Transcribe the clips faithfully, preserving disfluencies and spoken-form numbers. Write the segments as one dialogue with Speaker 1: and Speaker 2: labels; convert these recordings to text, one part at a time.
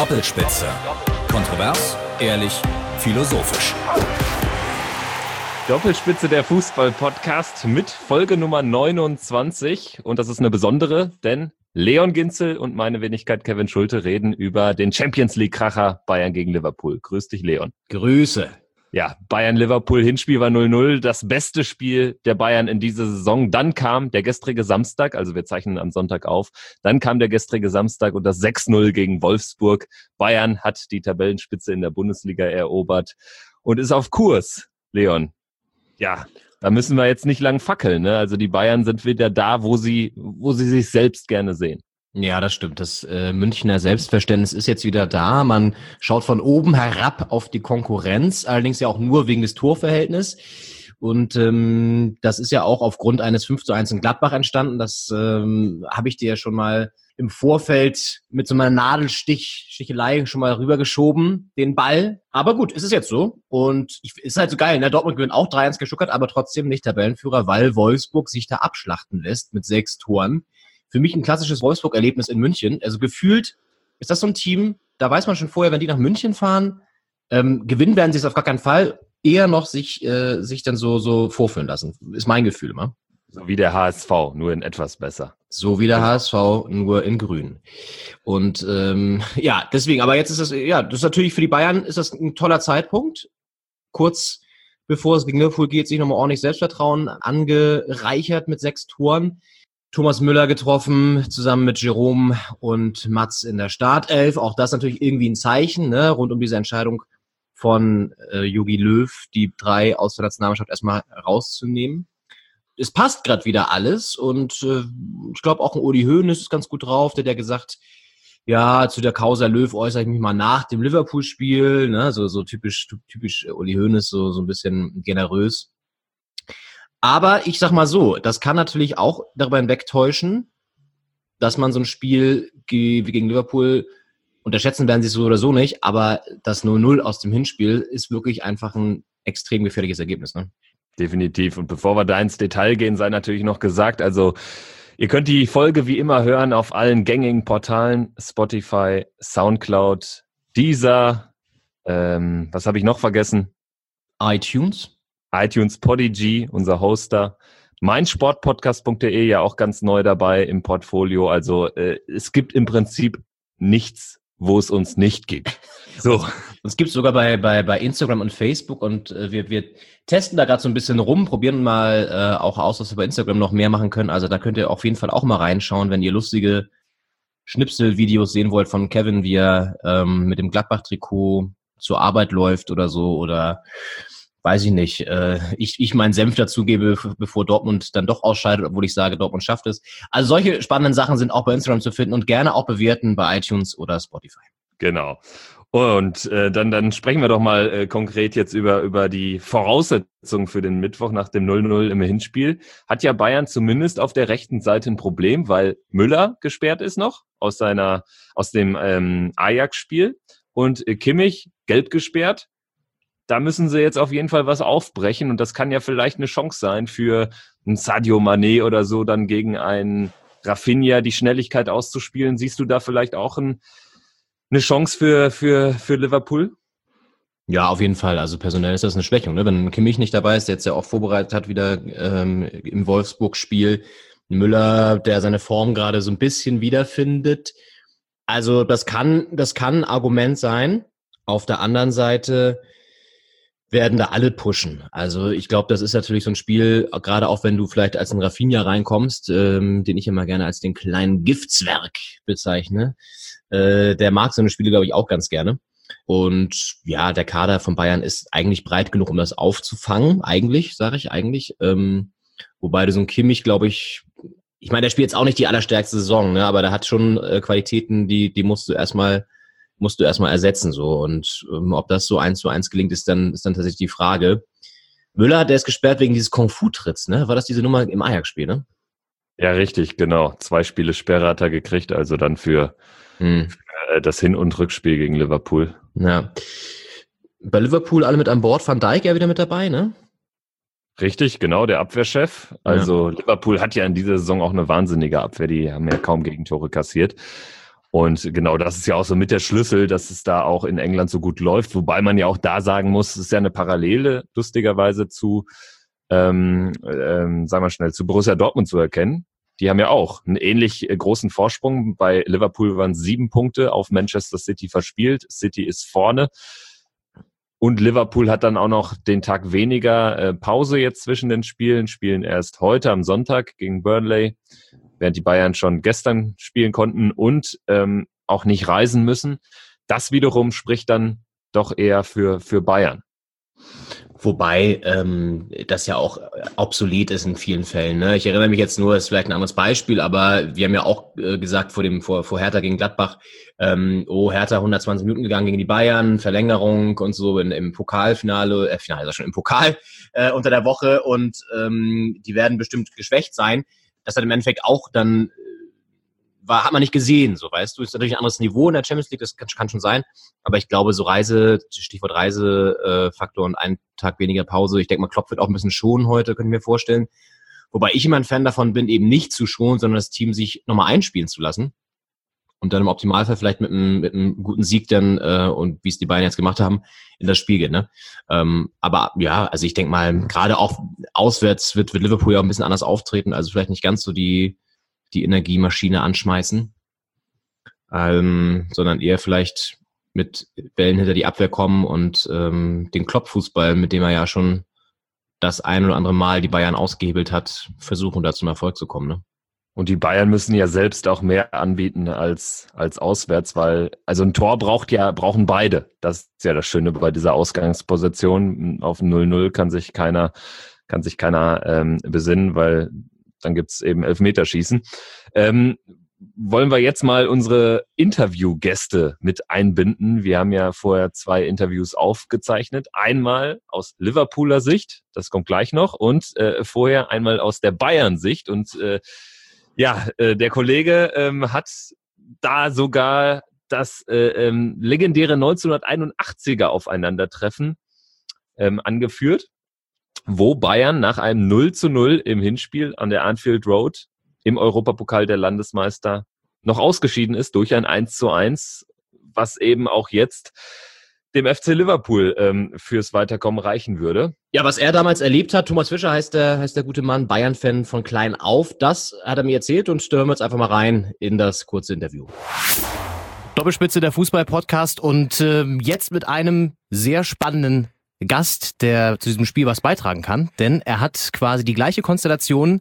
Speaker 1: Doppelspitze. Kontrovers, ehrlich, philosophisch.
Speaker 2: Doppelspitze, der Fußball-Podcast mit Folge Nummer neunundzwanzig. Und das ist eine besondere, denn Leon Ginzel und meine Wenigkeit Kevin Schulte reden über den Champions-League-Kracher Bayern gegen Liverpool. Grüß dich, Leon.
Speaker 3: Grüße.
Speaker 2: Ja, Bayern-Liverpool-Hinspiel war null null, das beste Spiel der Bayern in dieser Saison. Dann kam der gestrige Samstag, also wir zeichnen am Sonntag auf, dann kam der gestrige Samstag und das sechs null gegen Wolfsburg. Bayern hat die Tabellenspitze in der Bundesliga erobert und ist auf Kurs, Leon. Ja, da müssen wir jetzt nicht lang fackeln, ne? Also die Bayern sind wieder da, wo sie, wo sie sich selbst gerne sehen.
Speaker 3: Ja, das stimmt. Das äh, Münchner Selbstverständnis ist jetzt wieder da. Man schaut von oben herab auf die Konkurrenz, allerdings ja auch nur wegen des Torverhältnisses. Und ähm, das ist ja auch aufgrund eines fünf zu eins in Gladbach entstanden. Das ähm, habe ich dir ja schon mal im Vorfeld mit so einer Nadelstich, Stichelei schon mal rübergeschoben, den Ball. Aber gut, es ist jetzt so. Und ich, ist halt so geil, ne? Dortmund gewinnt auch drei eins geschuckert, aber trotzdem nicht Tabellenführer, weil Wolfsburg sich da abschlachten lässt mit sechs Toren. Für mich ein klassisches Wolfsburg-Erlebnis in München. Also gefühlt ist das so ein Team, da weiß man schon vorher, wenn die nach München fahren, ähm, gewinnen werden sie es auf gar keinen Fall, eher noch sich äh, sich dann so so vorführen lassen. Ist mein Gefühl immer.
Speaker 2: So wie der H S V, nur in etwas besser.
Speaker 3: So wie der H S V, nur in grün. Und ähm, ja, deswegen, aber jetzt ist das, ja, das ist natürlich für die Bayern ist das ein toller Zeitpunkt. Kurz bevor es gegen Liverpool geht, sich nochmal ordentlich Selbstvertrauen angereichert mit sechs Toren. Thomas Müller getroffen, zusammen mit Jerome und Mats in der Startelf. Auch das natürlich irgendwie ein Zeichen, ne, rund um diese Entscheidung von äh, Jogi Löw, die drei aus der Nationalmannschaft erstmal rauszunehmen. Es passt gerade wieder alles und äh, ich glaube auch ein Uli Hoeneß ist ganz gut drauf, der hat ja gesagt, ja, zu der Causa Löw äußere ich mich mal nach dem Liverpool-Spiel, ne, so so typisch typisch Uli Hoeneß, so so ein bisschen generös. Aber ich sag mal so, das kann natürlich auch darüber hinwegtäuschen, dass man so ein Spiel wie gegen Liverpool, unterschätzen werden sie es so oder so nicht, aber das null null aus dem Hinspiel ist wirklich einfach ein extrem gefährliches Ergebnis, ne?
Speaker 2: Definitiv. Und bevor wir da ins Detail gehen, sei natürlich noch gesagt, also ihr könnt die Folge wie immer hören auf allen gängigen Portalen, Spotify, Soundcloud, Deezer, ähm, was habe ich noch vergessen?
Speaker 3: iTunes.
Speaker 2: iTunes, Podigy, unser Hoster, meinsportpodcast punkt de, ja auch ganz neu dabei im Portfolio. Also äh, es gibt im Prinzip nichts, wo es uns nicht gibt. So.
Speaker 3: Es gibt sogar bei bei bei Instagram und Facebook und äh, wir wir testen da gerade so ein bisschen rum, probieren mal äh, auch aus, was wir bei Instagram noch mehr machen können. Also da könnt ihr auf jeden Fall auch mal reinschauen, wenn ihr lustige Schnipselvideos sehen wollt von Kevin, wie er ähm, mit dem Gladbach-Trikot zur Arbeit läuft oder so oder weiß ich nicht, äh, ich, ich meinen Senf dazugebe, bevor Dortmund dann doch ausscheidet, obwohl ich sage, Dortmund schafft es. Also solche spannenden Sachen sind auch bei Instagram zu finden und gerne auch bewerten bei iTunes oder Spotify.
Speaker 2: Genau. Und äh, dann dann sprechen wir doch mal äh, konkret jetzt über über die Voraussetzungen für den Mittwoch nach dem null null im Hinspiel. Hat ja Bayern zumindest auf der rechten Seite ein Problem, weil Müller gesperrt ist noch aus seiner aus dem ähm, Ajax-Spiel und äh, Kimmich gelb gesperrt. Da müssen sie jetzt auf jeden Fall was aufbrechen und das kann ja vielleicht eine Chance sein für einen Sadio Mané oder so, dann gegen einen Rafinha die Schnelligkeit auszuspielen. Siehst du da vielleicht auch ein, eine Chance für, für, für Liverpool?
Speaker 3: Ja, auf jeden Fall. Also personell ist das eine Schwächung, ne? Wenn Kimmich nicht dabei ist, der jetzt ja auch vorbereitet hat wieder ähm, im Wolfsburg-Spiel. Müller, der seine Form gerade so ein bisschen wiederfindet. Also das kann, das kann ein Argument sein. Auf der anderen Seite werden da alle pushen. Also ich glaube, das ist natürlich so ein Spiel, gerade auch wenn du vielleicht als ein Rafinha reinkommst, ähm, den ich immer gerne als den kleinen Giftzwerg bezeichne. Äh, der mag so eine Spiele, glaube ich, auch ganz gerne. Und ja, der Kader von Bayern ist eigentlich breit genug, um das aufzufangen. Eigentlich, sage ich eigentlich. Ähm, wobei du so ein Kimmich, glaube ich, ich meine, der spielt jetzt auch nicht die allerstärkste Saison, ne? Aber der hat schon äh, Qualitäten, die die musst du erstmal musst du erstmal ersetzen, so. Und ähm, ob das so eins zu eins gelingt, ist dann, ist dann tatsächlich die Frage. Müller, der ist gesperrt wegen dieses Kung-Fu-Tritts, ne? War das diese Nummer im Ajax-Spiel, ne?
Speaker 2: Ja, richtig, genau. Zwei Spiele Sperre hat er gekriegt, also dann für, hm. für äh, das Hin- und Rückspiel gegen Liverpool.
Speaker 3: Ja. Bei Liverpool alle mit an Bord, Van Dijk ja wieder mit dabei, ne?
Speaker 2: Richtig, genau, der Abwehrchef. Also ja. Liverpool hat ja in dieser Saison auch eine wahnsinnige Abwehr, die haben ja kaum Gegentore kassiert. Und genau das ist ja auch so mit der Schlüssel, dass es da auch in England so gut läuft. Wobei man ja auch da sagen muss, es ist ja eine Parallele, lustigerweise zu, ähm, ähm, sagen wir schnell, zu Borussia Dortmund zu erkennen. Die haben ja auch einen ähnlich großen Vorsprung. Bei Liverpool waren sieben Punkte auf Manchester City verspielt. City ist vorne. Und Liverpool hat dann auch noch den Tag weniger äh, Pause jetzt zwischen den Spielen, spielen erst heute am Sonntag gegen Burnley, während die Bayern schon gestern spielen konnten und ähm, auch nicht reisen müssen. Das wiederum spricht dann doch eher für, für Bayern.
Speaker 3: Wobei ähm, das ja auch obsolet ist in vielen Fällen. Ne? Ich erinnere mich jetzt nur, das ist vielleicht ein anderes Beispiel, aber wir haben ja auch äh, gesagt vor dem vor, vor Hertha gegen Gladbach, ähm, oh, Hertha hundertzwanzig Minuten gegangen gegen die Bayern, Verlängerung und so in, im Pokalfinale, äh, Finale, also schon im Pokal äh, unter der Woche und ähm, die werden bestimmt geschwächt sein. Das hat im Endeffekt auch dann war, hat man nicht gesehen, so, weißt du, ist natürlich ein anderes Niveau in der Champions League, das kann, kann schon sein, aber ich glaube, so Reise, Stichwort Reisefaktor äh, und einen Tag weniger Pause, ich denke mal, Klopp wird auch ein bisschen schonen heute, könnte ich mir vorstellen, wobei ich immer ein Fan davon bin, eben nicht zu schonen, sondern das Team sich nochmal einspielen zu lassen und dann im Optimalfall vielleicht mit einem, mit einem guten Sieg dann, äh, und wie es die Bayern jetzt gemacht haben, in das Spiel geht, ne, ähm, aber ja, also ich denke mal, gerade auch auswärts wird, wird Liverpool ja auch ein bisschen anders auftreten, also vielleicht nicht ganz so die die Energiemaschine anschmeißen, ähm, sondern eher vielleicht mit Bällen hinter die Abwehr kommen und ähm, den Klopp-Fußball, mit dem er ja schon das ein oder andere Mal die Bayern ausgehebelt hat, versuchen da zum Erfolg zu kommen. Ne?
Speaker 2: Und die Bayern müssen ja selbst auch mehr anbieten als als auswärts, weil also ein Tor braucht ja brauchen beide. Das ist ja das Schöne bei dieser Ausgangsposition. Auf null null kann sich keiner kann sich keiner ähm, besinnen, weil dann gibt's eben Elfmeterschießen. Ähm, wollen wir jetzt mal unsere Interviewgäste mit einbinden? Wir haben ja vorher zwei Interviews aufgezeichnet. Einmal aus Liverpooler Sicht, das kommt gleich noch, und äh, vorher einmal aus der Bayern-Sicht. Und äh, ja, äh, der Kollege ähm, hat da sogar das äh, ähm, legendäre neunzehnhunderteinundachtziger Aufeinandertreffen ähm, angeführt, wo Bayern nach einem null zu null im Hinspiel an der Anfield Road im Europapokal der Landesmeister noch ausgeschieden ist durch ein eins zu eins, was eben auch jetzt dem F C Liverpool ähm, fürs Weiterkommen reichen würde.
Speaker 3: Ja, was er damals erlebt hat, Thomas Fischer heißt der, heißt der gute Mann, Bayern-Fan von klein auf, das hat er mir erzählt und hören wir jetzt einfach mal rein in das kurze Interview. Doppelspitze, der Fußball-Podcast und äh, jetzt mit einem sehr spannenden Gast, der zu diesem Spiel was beitragen kann, denn er hat quasi die gleiche Konstellation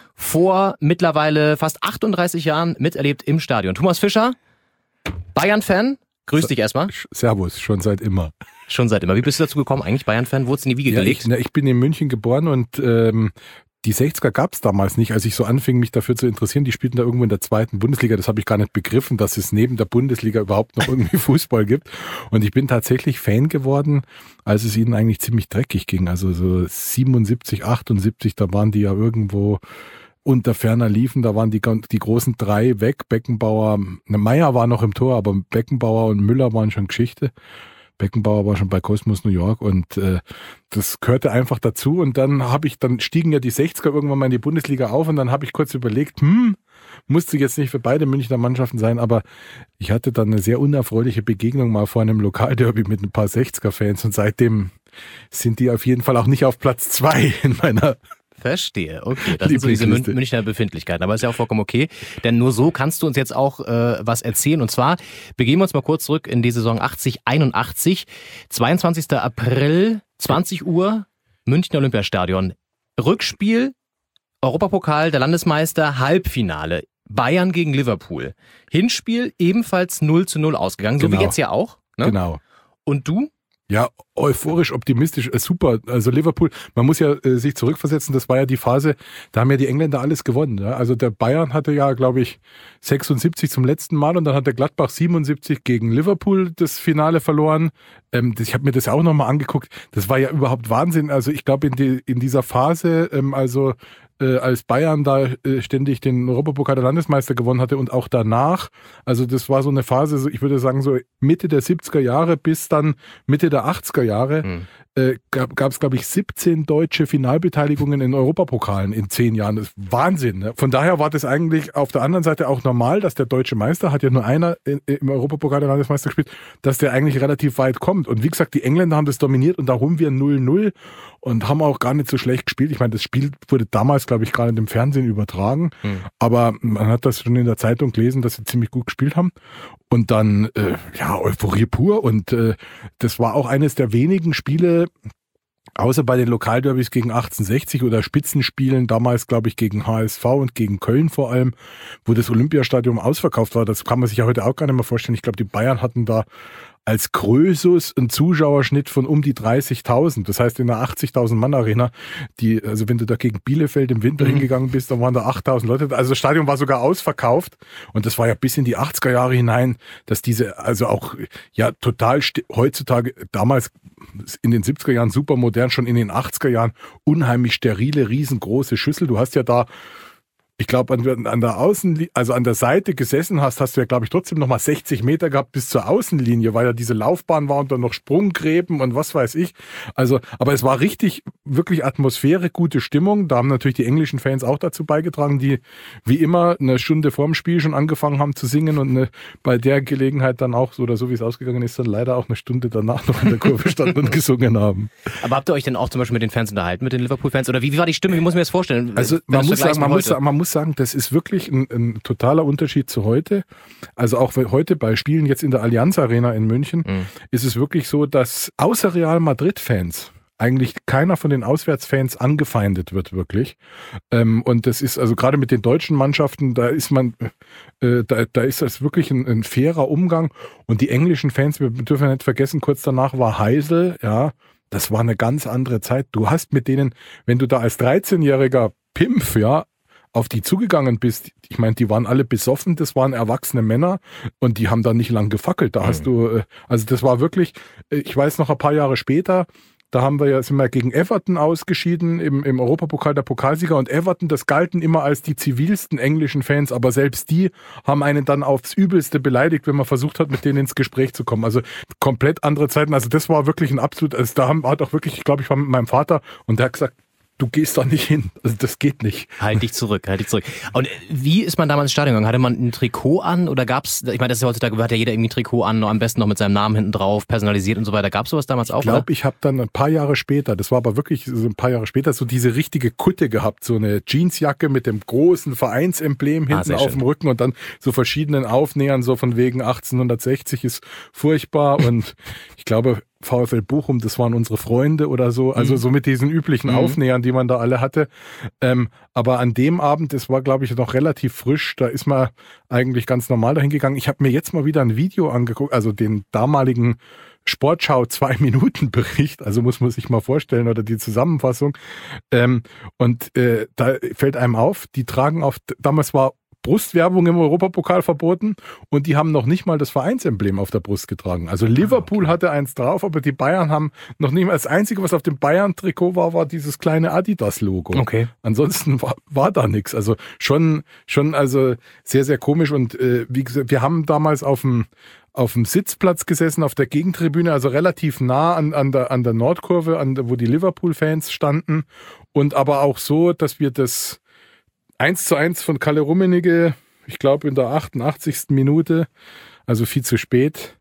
Speaker 3: vor mittlerweile fast achtunddreißig Jahren miterlebt im Stadion. Thomas Fischer, Bayern-Fan, grüß dich erstmal.
Speaker 4: Servus, schon seit immer.
Speaker 3: Schon seit immer. Wie bist du dazu gekommen? Eigentlich Bayern-Fan, wurdest du in die Wiege
Speaker 4: ja,
Speaker 3: gelegt?
Speaker 4: Ich, na, ich bin in München geboren und ähm, die sechziger gab es damals nicht, als ich so anfing, mich dafür zu interessieren. Die spielten da irgendwo in der zweiten Bundesliga. Das habe ich gar nicht begriffen, dass es neben der Bundesliga überhaupt noch irgendwie Fußball gibt. Und ich bin tatsächlich Fan geworden, als es ihnen eigentlich ziemlich dreckig ging. Also so siebenundsiebzig, achtundsiebzig, da waren die ja irgendwo unter ferner liefen. Da waren die, die großen drei weg. Beckenbauer, ne, Meier war noch im Tor, aber Beckenbauer und Müller waren schon Geschichte. Beckenbauer war schon bei Cosmos New York und äh, das gehörte einfach dazu und dann habe ich, dann stiegen ja die sechziger irgendwann mal in die Bundesliga auf und dann habe ich kurz überlegt, hm, musste jetzt nicht für beide Münchner Mannschaften sein, aber ich hatte dann eine sehr unerfreuliche Begegnung mal vor einem Lokalderby mit ein paar sechziger-Fans und seitdem sind die auf jeden Fall auch nicht auf Platz zwei in meiner
Speaker 3: Verstehe, okay. Das sind so diese Mün- Münchner Befindlichkeiten, aber ist ja auch vollkommen okay, denn nur so kannst du uns jetzt auch äh, was erzählen und zwar begeben wir uns mal kurz zurück in die Saison achtzig einundachtzig, zweiundzwanzigster April, zwanzig Uhr, Münchner Olympiastadion, Rückspiel, Europapokal der Landesmeister, Halbfinale, Bayern gegen Liverpool, Hinspiel ebenfalls null zu null ausgegangen, so
Speaker 4: genau.
Speaker 3: Wie jetzt ja auch. Ne?
Speaker 4: Genau.
Speaker 3: Und du?
Speaker 4: Ja, euphorisch, optimistisch, äh, super. Also Liverpool, man muss ja äh, sich zurückversetzen, das war ja die Phase, da haben ja die Engländer alles gewonnen. Ja? Also der Bayern hatte ja, glaube ich, sechsundsiebzig zum letzten Mal und dann hat der Gladbach siebenundsiebzig gegen Liverpool das Finale verloren. Ähm, das, ich habe mir das auch nochmal angeguckt. Das war ja überhaupt Wahnsinn. Also ich glaube, in, die, in dieser Phase, ähm, also äh, als Bayern da äh, ständig den Europapokal der Landesmeister gewonnen hatte und auch danach, also das war so eine Phase, so, ich würde sagen so Mitte der siebziger Jahre bis dann Mitte der achtziger Jahre, mhm. äh, gab es, glaube ich, siebzehn deutsche Finalbeteiligungen in Europapokalen in zehn Jahren. Das ist Wahnsinn. Ne? Von daher war das eigentlich auf der anderen Seite auch normal, dass der deutsche Meister, hat ja nur einer in, im Europapokal der Landesmeister gespielt, dass der eigentlich relativ weit kommt. Und wie gesagt, die Engländer haben das dominiert und da haben wir null null und haben auch gar nicht so schlecht gespielt. Ich meine, das Spiel wurde damals, glaube ich, gerade im Fernsehen übertragen, mhm. aber man hat das schon in der Zeitung gelesen, dass sie ziemlich gut gespielt haben. Und dann, äh, ja, Euphorie pur. Und äh, das war auch eines der wenigen Spiele, außer bei den Lokalderbys gegen achtzehnhundertsechzig oder Spitzenspielen, damals, glaube ich, gegen H S V und gegen Köln vor allem, wo das Olympiastadion ausverkauft war. Das kann man sich ja heute auch gar nicht mehr vorstellen. Ich glaube, die Bayern hatten da als Krösus einen Zuschauerschnitt von um die dreißigtausend. Das heißt, in einer achtzigtausend Mann Arena, die, also wenn du da gegen Bielefeld im Winter mhm. hingegangen bist, dann waren da achttausend Leute. Also das Stadion war sogar ausverkauft. Und das war ja bis in die achtziger Jahre hinein, dass diese, also auch, ja, total heutzutage, damals in den siebziger Jahren super modern, schon in den achtziger Jahren unheimlich sterile, riesengroße Schüssel. Du hast ja da, ich glaube, an, an der Außenlinie, also an der Seite gesessen hast, hast du ja, glaube ich, trotzdem nochmal sechzig Meter gehabt bis zur Außenlinie, weil ja diese Laufbahn war und dann noch Sprunggräben und was weiß ich. Also, aber es war richtig, wirklich Atmosphäre, gute Stimmung. Da haben natürlich die englischen Fans auch dazu beigetragen, die wie immer eine Stunde vorm Spiel schon angefangen haben zu singen und eine, bei der Gelegenheit dann auch, so oder so wie es ausgegangen ist, dann leider auch eine Stunde danach noch in der Kurve standen und gesungen haben.
Speaker 3: Aber habt ihr euch denn auch zum Beispiel mit den Fans unterhalten, mit den Liverpool-Fans? Oder wie, wie war die Stimme? Wie muss ich mir das vorstellen?
Speaker 4: Also man muss, sagen, man, muss, man muss sagen, das ist wirklich ein, ein totaler Unterschied zu heute. Also auch heute bei Spielen jetzt in der Allianz Arena in München mhm. ist es wirklich so, dass außer Real Madrid-Fans eigentlich keiner von den Auswärtsfans angefeindet wird, wirklich. Ähm, und das ist also gerade mit den deutschen Mannschaften, da ist man, äh, da, da ist das wirklich ein, ein fairer Umgang. Und die englischen Fans, wir dürfen ja nicht vergessen, kurz danach war Heysel, ja, das war eine ganz andere Zeit. Du hast mit denen, wenn du da als dreizehnjähriger Pimpf, ja, auf die zugegangen bist, ich meine, die waren alle besoffen, das waren erwachsene Männer und die haben da nicht lang gefackelt. Da hast du, also das war wirklich, ich weiß noch ein paar Jahre später, da haben wir ja, sind wir gegen Everton ausgeschieden im, im Europapokal der Pokalsieger und Everton, das galten immer als die zivilsten englischen Fans, aber selbst die haben einen dann aufs Übelste beleidigt, wenn man versucht hat, mit denen ins Gespräch zu kommen. Also komplett andere Zeiten. Also das war wirklich ein absolut, also da haben, hat auch wirklich, ich glaube, ich war mit meinem Vater und der hat gesagt, du gehst da nicht hin. Also das geht nicht.
Speaker 3: Halt dich zurück, halt dich zurück. Und wie ist man damals ins Stadion gegangen? Hatte man ein Trikot an oder gab's, ich meine, das ist ja heutzutage, hat ja jeder irgendwie ein Trikot an, am besten noch mit seinem Namen hinten drauf, personalisiert und so weiter. Gab's sowas damals auch?
Speaker 4: Ich glaube, ich habe dann ein paar Jahre später, das war aber wirklich so ein paar Jahre später, so diese richtige Kutte gehabt, so eine Jeansjacke mit dem großen Vereinsemblem hinten ah, auf dem Rücken und dann so verschiedenen Aufnähern, so von wegen achtzehnhundertsechzig ist furchtbar und ich glaube, VfL Bochum, das waren unsere Freunde oder so, also so mit diesen üblichen mhm. Aufnähern, die man da alle hatte. Ähm, aber an dem Abend, das war, glaube ich, noch relativ frisch, da ist man eigentlich ganz normal dahin gegangen. Ich habe mir jetzt mal wieder ein Video angeguckt, also den damaligen Sportschau zwei-Minuten-Bericht, also muss man sich mal vorstellen, oder die Zusammenfassung. Ähm, und äh, da fällt einem auf, die tragen auf, damals war Brustwerbung im Europapokal verboten und die haben noch nicht mal das Vereinsemblem auf der Brust getragen. Also Liverpool ah, okay. hatte eins drauf, aber die Bayern haben noch nicht mal, das Einzige, was auf dem Bayern-Trikot war, war dieses kleine Adidas-Logo.
Speaker 3: Okay.
Speaker 4: Ansonsten war, war da nichts. Also schon, schon also sehr, sehr komisch und äh, wie gesagt, wir haben damals auf dem auf dem Sitzplatz gesessen, auf der Gegentribüne, also relativ nah an, an, der, an der Nordkurve, an der, wo die Liverpool-Fans standen und aber auch so, dass wir das eins zu eins von Kalle Rummenigge, ich glaube in der achtundachtzigsten Minute, also viel zu spät,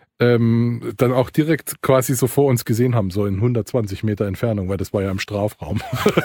Speaker 4: ähm, dann auch direkt quasi so vor uns gesehen haben, so in hundertzwanzig Meter Entfernung, weil das war ja im Strafraum.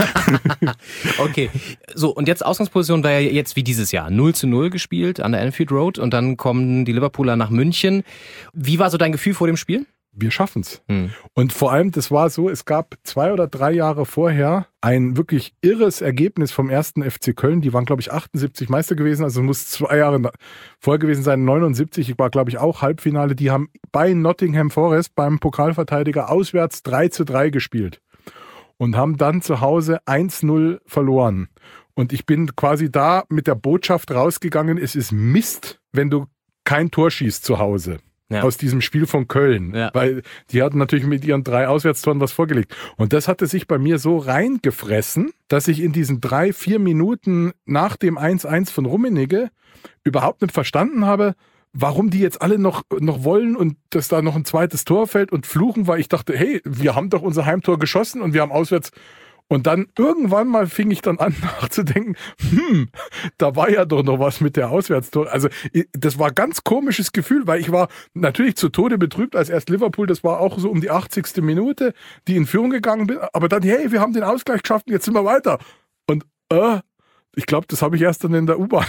Speaker 3: Okay, so und jetzt Ausgangsposition war ja jetzt wie dieses Jahr, null zu null gespielt an der Anfield Road und dann kommen die Liverpooler nach München. Wie war so dein Gefühl vor dem Spiel?
Speaker 4: Wir schaffen's. Hm. Und vor allem, das war so, es gab zwei oder drei Jahre vorher ein wirklich irres Ergebnis vom ersten F C Köln. Die waren, glaube ich, achtundsiebzig Meister gewesen, also muss zwei Jahre vorher gewesen sein, neunundsiebzig, war, glaube ich, auch Halbfinale. Die haben bei Nottingham Forest, beim Pokalverteidiger, auswärts drei zu drei gespielt und haben dann zu Hause eins null verloren. Und ich bin quasi da mit der Botschaft rausgegangen, es ist Mist, wenn du kein Tor schießt zu Hause. Ja. Aus diesem Spiel von Köln, ja. Weil die hatten natürlich mit ihren drei Auswärtstoren was vorgelegt. Und das hatte sich bei mir so reingefressen, dass ich in diesen drei, vier Minuten nach dem eins eins von Rummenigge überhaupt nicht verstanden habe, warum die jetzt alle noch, noch wollen und dass da noch ein zweites Tor fällt und fluchen, weil ich dachte, hey, wir haben doch unser Heimtor geschossen und wir haben auswärts. Und dann irgendwann mal fing ich dann an nachzudenken, hm, da war ja doch noch was mit der Auswärtstor. Also das war ein ganz komisches Gefühl, weil ich war natürlich zu Tode betrübt, als erst Liverpool, das war auch so um die achtzigste Minute, die in Führung gegangen bin. Aber dann, hey, wir haben den Ausgleich geschafft und jetzt sind wir weiter. Und äh, ich glaube, das habe ich erst dann in der U-Bahn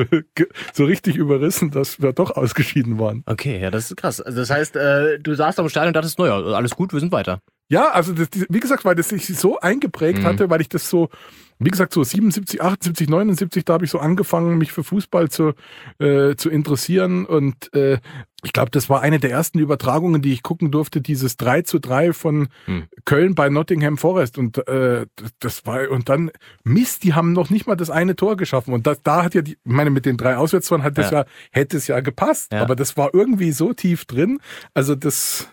Speaker 4: so richtig überrissen, dass wir doch ausgeschieden waren.
Speaker 3: Okay, ja, das ist krass. Also das heißt, äh, du saßt am Stadion und dachtest, naja, alles gut, wir sind weiter.
Speaker 4: Ja, also das, wie gesagt, weil das sich so eingeprägt mhm. hatte, weil ich das so, wie gesagt, so siebenundsiebzig, achtundsiebzig, neunundsiebzig, da habe ich so angefangen, mich für Fußball zu, äh, zu interessieren und äh, ich glaube, das war eine der ersten Übertragungen, die ich gucken durfte, dieses drei zu drei von mhm. Köln bei Nottingham Forest und äh, das war, und dann, Mist, die haben noch nicht mal das eine Tor geschaffen und das, da hat ja, die, ich meine, mit den drei Auswärtstoren hat das ja, ja hätte es ja gepasst, ja. aber das war irgendwie so tief drin, also das...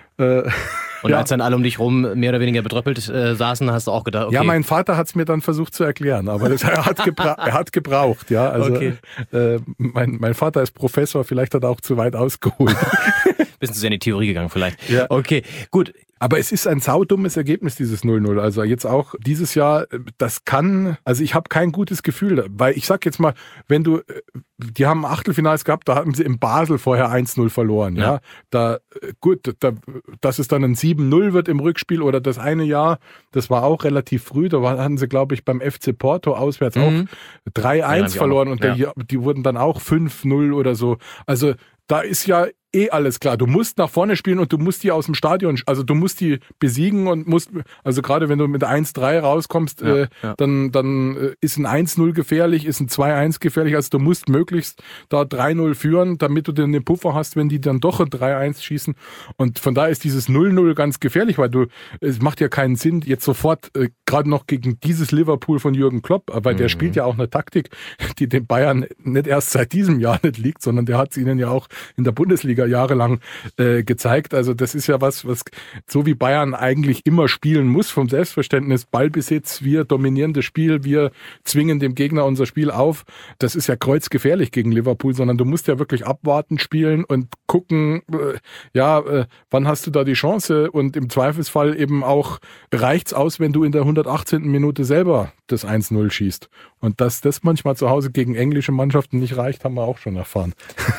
Speaker 3: Und ja. als dann alle um dich rum mehr oder weniger betröppelt äh, saßen, hast du auch gedacht, okay.
Speaker 4: Ja, mein Vater hat es mir dann versucht zu erklären, aber das, er, hat gebra- er hat gebraucht, ja. Also okay. äh, mein, mein Vater ist Professor, vielleicht hat er auch zu weit ausgeholt.
Speaker 3: Bisschen zu sehr in die Theorie gegangen vielleicht.
Speaker 4: Ja.
Speaker 3: Okay, gut.
Speaker 4: Aber es ist ein saudummes Ergebnis, dieses null null. Also jetzt auch dieses Jahr, das kann, also ich habe kein gutes Gefühl, weil ich sag jetzt mal, wenn du, die haben Achtelfinals gehabt, da hatten sie in Basel vorher eins null verloren, ja. ja. Da, gut, da, dass es dann ein sieben null wird im Rückspiel oder das eine Jahr, das war auch relativ früh, da hatten sie, glaube ich, beim F C Porto auswärts mhm. auch drei eins ja, verloren und ja. die, die wurden dann auch fünf null oder so. Also da ist ja eh alles klar. Du musst nach vorne spielen und du musst die aus dem Stadion, also du musst die besiegen und musst, also gerade wenn du mit eins drei rauskommst, ja, äh, ja. dann, dann ist ein eins null gefährlich, ist ein zwei eins gefährlich, also du musst möglichst da drei null führen, damit du dann den Puffer hast, wenn die dann doch ein drei eins schießen und von daher ist dieses null null ganz gefährlich, weil du, es macht ja keinen Sinn, jetzt sofort, äh, gerade noch gegen dieses Liverpool von Jürgen Klopp, weil mhm. der spielt ja auch eine Taktik, die den Bayern nicht erst seit diesem Jahr nicht liegt, sondern der hat es ihnen ja auch in der Bundesliga jahrelang äh, gezeigt. Also das ist ja was, was so wie Bayern eigentlich immer spielen muss, vom Selbstverständnis, Ballbesitz, wir dominieren das Spiel, wir zwingen dem Gegner unser Spiel auf. Das ist ja kreuzgefährlich gegen Liverpool, sondern du musst ja wirklich abwarten spielen und gucken, äh, ja, äh, wann hast du da die Chance und im Zweifelsfall eben auch reicht's aus, wenn du in der hundertachtzehnten Minute selber das eins null schießt. Und dass das manchmal zu Hause gegen englische Mannschaften nicht reicht, haben wir auch schon erfahren.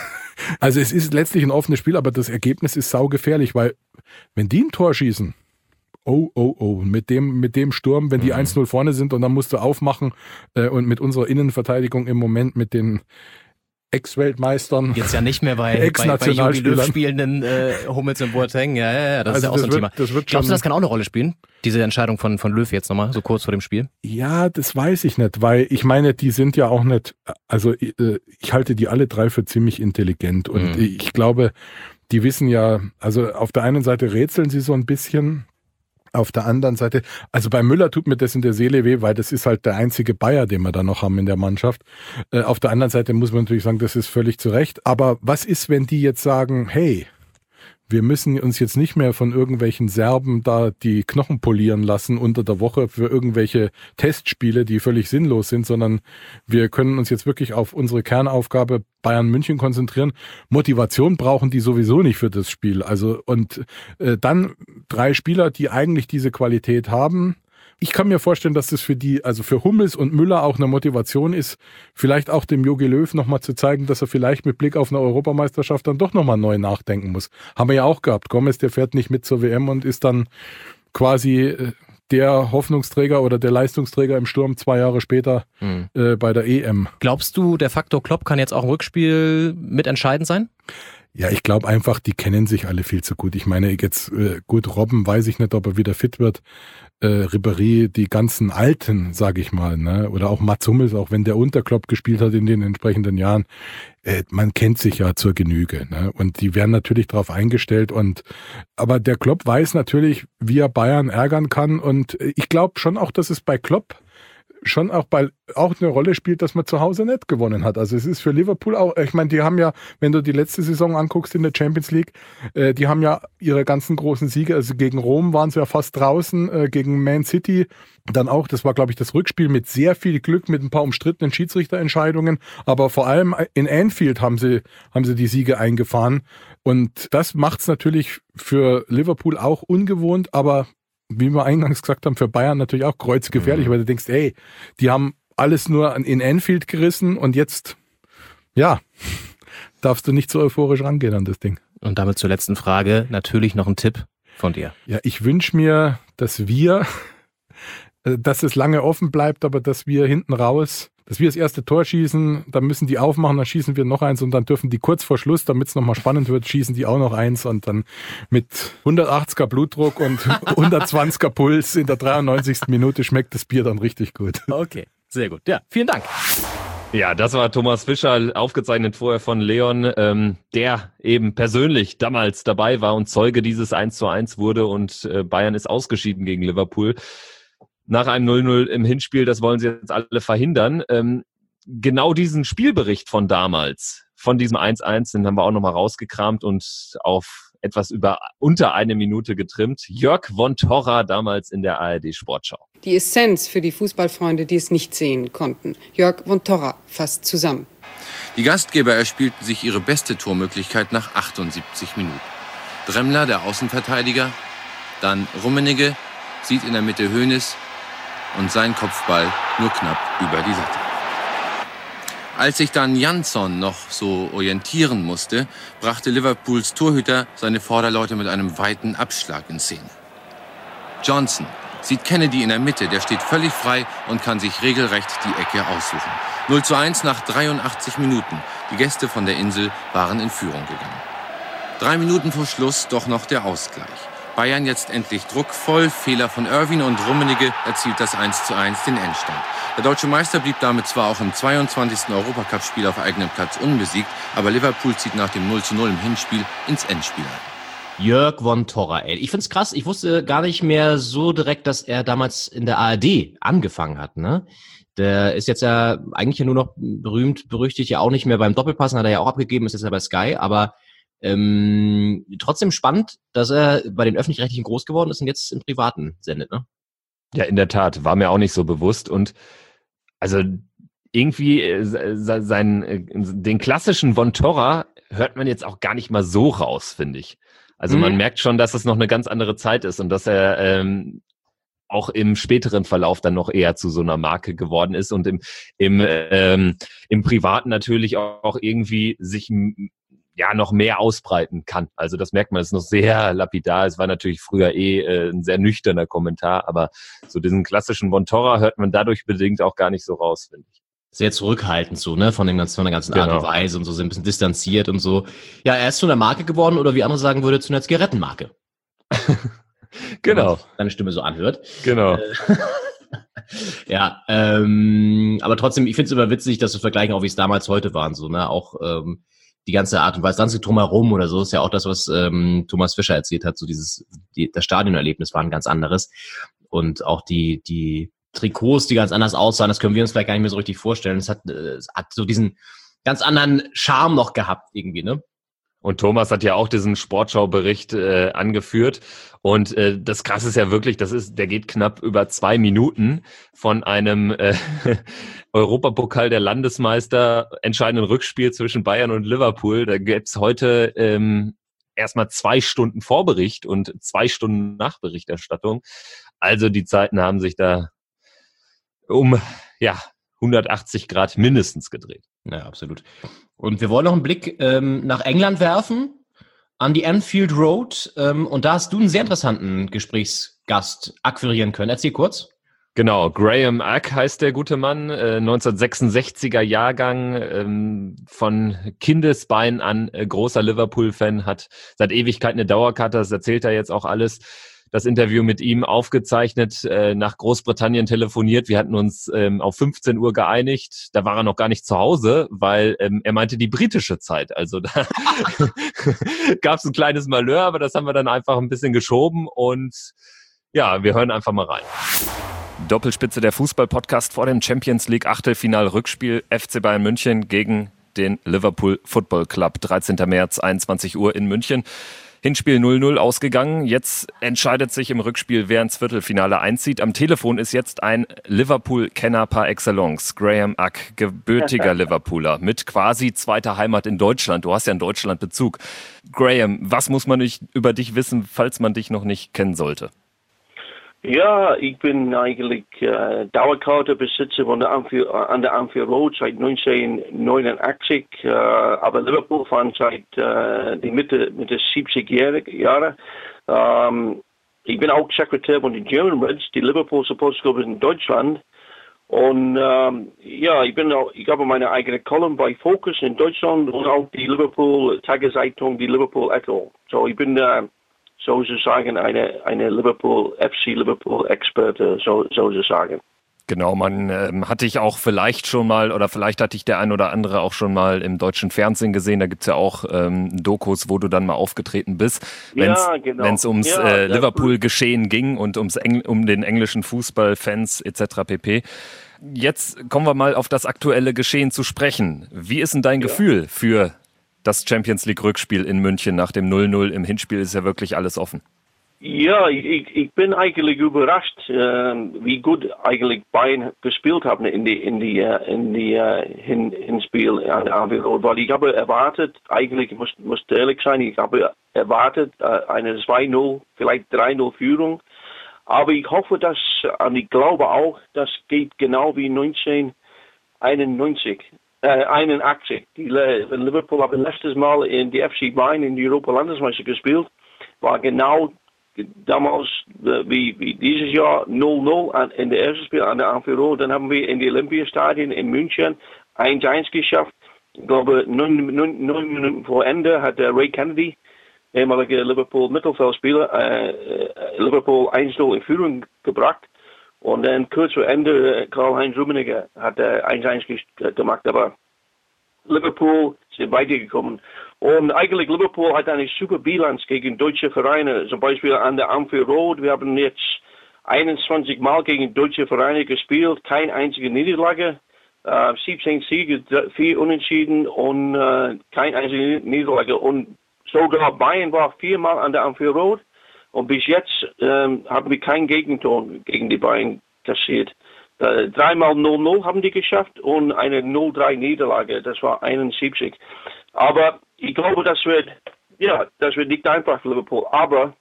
Speaker 4: Also es ist letztlich ein offenes Spiel, aber das Ergebnis ist saugefährlich, weil wenn die ein Tor schießen, oh, oh, oh, mit dem, mit dem Sturm, wenn die mhm. eins null vorne sind und dann musst du aufmachen äh, und mit unserer Innenverteidigung im Moment mit den Ex-Weltmeistern.
Speaker 3: Jetzt ja nicht mehr bei, bei, bei Jogi Löw spielenden äh, Hummels und Boateng. Ja, ja, ja, das also ist ja auch so ein wird, Thema. Das wird Glaubst du, das kann auch eine Rolle spielen? Diese Entscheidung von, von Löw jetzt nochmal, so kurz vor dem Spiel?
Speaker 4: Ja, das weiß ich nicht, weil ich meine, die sind ja auch nicht, also ich, ich halte die alle drei für ziemlich intelligent und mhm. ich glaube, die wissen ja, also auf der einen Seite rätseln sie so ein bisschen, auf der anderen Seite, also bei Müller tut mir das in der Seele weh, weil das ist halt der einzige Bayer, den wir da noch haben in der Mannschaft. Äh, auf der anderen Seite muss man natürlich sagen, das ist völlig zu Recht. Aber was ist, wenn die jetzt sagen, hey, wir müssen uns jetzt nicht mehr von irgendwelchen Serben da die Knochen polieren lassen unter der Woche für irgendwelche Testspiele, die völlig sinnlos sind, sondern wir können uns jetzt wirklich auf unsere Kernaufgabe Bayern München konzentrieren. Motivation brauchen die sowieso nicht für das Spiel. Also und äh, dann drei Spieler, die eigentlich diese Qualität haben. Ich kann mir vorstellen, dass das für die, also für Hummels und Müller auch eine Motivation ist, vielleicht auch dem Jogi Löw nochmal zu zeigen, dass er vielleicht mit Blick auf eine Europameisterschaft dann doch nochmal neu nachdenken muss. Haben wir ja auch gehabt. Gomez, der fährt nicht mit zur W M und ist dann quasi der Hoffnungsträger oder der Leistungsträger im Sturm zwei Jahre später mhm. äh, bei der E M.
Speaker 3: Glaubst du, der Faktor Klopp kann jetzt auch im Rückspiel mitentscheidend sein?
Speaker 4: Ja, ich glaube einfach, die kennen sich alle viel zu gut. Ich meine, jetzt äh, gut, Robben weiß ich nicht, ob er wieder fit wird. Äh, Ribéry, die ganzen Alten, sage ich mal, ne? Oder auch Mats Hummels, auch wenn der unter Klopp gespielt hat in den entsprechenden Jahren, äh, man kennt sich ja zur Genüge, ne? Und die werden natürlich darauf eingestellt und aber der Klopp weiß natürlich, wie er Bayern ärgern kann und ich glaube schon auch, dass es bei Klopp schon auch bei auch eine Rolle spielt, dass man zu Hause nicht gewonnen hat. Also es ist für Liverpool auch, ich meine, die haben ja, wenn du die letzte Saison anguckst in der Champions League, äh, die haben ja ihre ganzen großen Siege, also gegen Rom waren sie ja fast draußen, äh, gegen Man City dann auch, das war glaube ich das Rückspiel mit sehr viel Glück, mit ein paar umstrittenen Schiedsrichterentscheidungen, aber vor allem in Anfield haben sie, haben sie die Siege eingefahren und das macht es natürlich für Liverpool auch ungewohnt, aber wie wir eingangs gesagt haben, für Bayern natürlich auch kreuzgefährlich, mhm. weil du denkst, ey, die haben alles nur in Anfield gerissen und jetzt, ja, darfst du nicht so euphorisch rangehen an das Ding.
Speaker 3: Und damit zur letzten Frage, natürlich noch ein Tipp von dir.
Speaker 4: Ja, ich wünsche mir, dass wir, dass es lange offen bleibt, aber dass wir hinten raus, dass wir das erste Tor schießen, dann müssen die aufmachen, dann schießen wir noch eins und dann dürfen die kurz vor Schluss, damit es nochmal spannend wird, schießen die auch noch eins und dann mit hundertachtziger Blutdruck und hundertzwanziger Puls in der dreiundneunzigsten Minute schmeckt das Bier dann richtig gut.
Speaker 3: Okay, sehr gut. Ja, vielen Dank.
Speaker 2: Ja, das war Thomas Fischer, aufgezeichnet vorher von Leon, ähm, der eben persönlich damals dabei war und Zeuge dieses eins zu eins wurde und äh, Bayern ist ausgeschieden gegen Liverpool. Nach einem null null im Hinspiel, das wollen sie jetzt alle verhindern. Ähm, genau diesen Spielbericht von damals, von diesem eins eins, den haben wir auch nochmal rausgekramt und auf etwas über unter eine Minute getrimmt. Jörg von Torra, damals in der A R D-Sportschau.
Speaker 5: Die Essenz für die Fußballfreunde, die es nicht sehen konnten. Jörg von Torra fasst zusammen.
Speaker 6: Die Gastgeber erspielten sich ihre beste Tormöglichkeit nach achtundsiebzig Minuten. Dremmler, der Außenverteidiger, dann Rummenigge, sieht in der Mitte Hoeneß und sein Kopfball nur knapp über die Latte. Als sich dann Jansson noch so orientieren musste, brachte Liverpools Torhüter seine Vorderleute mit einem weiten Abschlag in Szene. Johnson sieht Kennedy in der Mitte, der steht völlig frei und kann sich regelrecht die Ecke aussuchen. null zu eins nach dreiundachtzig Minuten. Die Gäste von der Insel waren in Führung gegangen. Drei Minuten vor Schluss doch noch der Ausgleich. Bayern jetzt endlich druckvoll, Fehler von Irvine und Rummenigge erzielt das eins zu eins den Endstand. Der deutsche Meister blieb damit zwar auch im zweiundzwanzigsten Europacup-Spiel auf eigenem Platz unbesiegt, aber Liverpool zieht nach dem null zu null im Hinspiel ins Endspiel ein.
Speaker 3: Jörg von Torra, ey. Ich find's krass, ich wusste gar nicht mehr so direkt, dass er damals in der A R D angefangen hat, ne? Der ist jetzt ja eigentlich ja nur noch berühmt, berüchtigt, ja auch nicht mehr beim Doppelpassen, hat er ja auch abgegeben, ist jetzt ja bei Sky, aber Ähm, trotzdem spannend, dass er bei den Öffentlich-Rechtlichen groß geworden ist und jetzt im Privaten sendet, ne?
Speaker 2: Ja, in der Tat, war mir auch nicht so bewusst und also irgendwie äh, sein, äh, den klassischen von Torra hört man jetzt auch gar nicht mal so raus, finde ich. Also mhm. man merkt schon, dass es noch eine ganz andere Zeit ist und dass er ähm, auch im späteren Verlauf dann noch eher zu so einer Marke geworden ist und im, im, ähm, im Privaten natürlich auch, auch irgendwie sich ja noch mehr ausbreiten kann. Also das merkt man, es ist noch sehr lapidar. Es war natürlich früher eh äh, ein sehr nüchterner Kommentar, aber so diesen klassischen von Torra hört man dadurch bedingt auch gar nicht so raus, finde ich.
Speaker 3: Sehr zurückhaltend so, ne, von dem ganzen, von der ganzen Art und Weise und so, so ein bisschen distanziert und so. Ja, er ist zu einer Marke geworden oder wie andere sagen würde, zu einer Zigarettenmarke.
Speaker 2: Genau.
Speaker 3: Wenn man seine Stimme so anhört.
Speaker 2: Genau.
Speaker 3: Ja, ähm, aber trotzdem, ich finde es immer witzig, dass wir vergleichen, auch wie es damals heute waren, so, ne, auch, ähm, die ganze Art und Weise, das ganze Drumherum oder so, ist ja auch das, was ähm, Thomas Fischer erzählt hat, so dieses, die, das Stadionerlebnis war ein ganz anderes und auch die die Trikots, die ganz anders aussahen, das können wir uns vielleicht gar nicht mehr so richtig vorstellen. Es hat, es hat so diesen ganz anderen Charme noch gehabt irgendwie, ne?
Speaker 2: Und Thomas hat ja auch diesen Sportschau-Bericht äh, angeführt. Und äh, das Krasse ist ja wirklich, das ist, der geht knapp über zwei Minuten von einem äh, Europapokal der Landesmeister entscheidenden Rückspiel zwischen Bayern und Liverpool. Da gibt's heute ähm, erstmal zwei Stunden Vorbericht und zwei Stunden Nachberichterstattung. Also die Zeiten haben sich da um ja hundertachtzig Grad mindestens gedreht.
Speaker 3: Ja, absolut. Und wir wollen noch einen Blick ähm, nach England werfen, an die Anfield Road. Ähm, und da hast du einen sehr interessanten Gesprächsgast akquirieren können. Erzähl kurz.
Speaker 2: Genau, Graham Ack heißt der gute Mann, äh, neunzehnhundertsechsundsechziger Jahrgang, ähm, von Kindesbein an äh, großer Liverpool-Fan, hat seit Ewigkeit eine Dauerkarte, das erzählt er jetzt auch alles. Das Interview mit ihm aufgezeichnet, äh, nach Großbritannien telefoniert. Wir hatten uns ähm, auf fünfzehn Uhr geeinigt. Da war er noch gar nicht zu Hause, weil ähm, er meinte die britische Zeit. Also da gab es ein kleines Malheur, aber das haben wir dann einfach ein bisschen geschoben. Und ja, wir hören einfach mal rein. Doppelspitze, der Fußball-Podcast vor dem Champions League Achtelfinal-Rückspiel F C Bayern München gegen den Liverpool Football Club. dreizehnten März, einundzwanzig Uhr in München. Hinspiel null null ausgegangen. Jetzt entscheidet sich im Rückspiel, wer ins Viertelfinale einzieht. Am Telefon ist jetzt ein Liverpool-Kenner par excellence, Graham Ack, gebürtiger Liverpooler, mit quasi zweiter Heimat in Deutschland. Du hast ja einen Deutschland-Bezug. Graham, was muss man nicht über dich wissen, falls man dich noch nicht kennen sollte?
Speaker 7: Ja, ich bin eigentlich äh, Dauerkartenbesitzer von der Anfield, an der Anfield Road seit neunzehnhundertneunundachtzig, äh, aber Liverpool-Fan seit äh, die Mitte, Mitte siebzig Jahre. Ähm, ich bin auch Sekretär von den German Reds, die Liverpool Supporters Club in Deutschland. Und ähm, ja, ich bin auch, ich habe meine eigene Column bei Focus in Deutschland und auch die Liverpool Tageszeitung, die Liverpool Echo. So ich bin äh, sozusagen eine, eine Liverpool, F C Liverpool-Experte, so, sozusagen.
Speaker 2: Genau, man ähm, hat dich auch vielleicht schon mal, oder vielleicht hat dich der ein oder andere auch schon mal im deutschen Fernsehen gesehen. Da gibt's ja auch ähm, Dokus, wo du dann mal aufgetreten bist, wenn es
Speaker 7: ja, genau.
Speaker 2: ums
Speaker 7: ja,
Speaker 2: äh, Liverpool-Geschehen ging und ums Engl- um den englischen Fußball, Fans et cetera pp. Jetzt kommen wir mal auf das aktuelle Geschehen zu sprechen. Wie ist denn dein ja. Gefühl für das Champions League Rückspiel in München nach dem null null? Im Hinspiel ist ja wirklich alles offen.
Speaker 7: Ja, ich, ich bin eigentlich überrascht, äh, wie gut eigentlich Bayern gespielt haben in die in die in die uh, Hin, Hinspiel an der Anfield Road, weil ich habe erwartet, eigentlich muss muss ehrlich sein, ich habe erwartet uh, eine zwei null, vielleicht drei null Führung, aber ich hoffe, dass und ich glaube auch, das geht genau wie neunzehnhunderteinundneunzig. Äh, einundachtzig. Die Liverpool haben letztes Mal in die F C Bayern in die Europa-Landesmeisterschaft gespielt. War genau damals äh, wie, wie dieses Jahr null null an, in der ersten Spiel an der Anfield Road. Dann haben wir in die Olympiastadion in München eins eins geschafft. Ich glaube, neun, neun, neun Minuten vor Ende hat der Ray Kennedy, ehemaliger Liverpool-Mittelfeldspieler, äh, Liverpool eins null in Führung gebracht. Und dann kurz vor Ende, Karl-Heinz Rummenigge hat äh, eins eins gemacht, aber Liverpool sind weitergekommen. Und eigentlich Liverpool hat eine super Bilanz gegen deutsche Vereine, zum Beispiel an der Anfield Road. Wir haben jetzt einundzwanzig Mal gegen deutsche Vereine gespielt, keine einzige Niederlage, äh, siebzehn Siege, vier Unentschieden und äh, keine einzige Niederlage. Und sogar Bayern war viermal an der Anfield Road. Und bis jetzt ähm, haben wir kein Gegentor gegen die Bayern kassiert. Äh, dreimal null null haben die geschafft und eine null drei Niederlage, das war einundsiebzig. Aber ich glaube, das wird, ja, das wird nicht einfach für Liverpool. Aber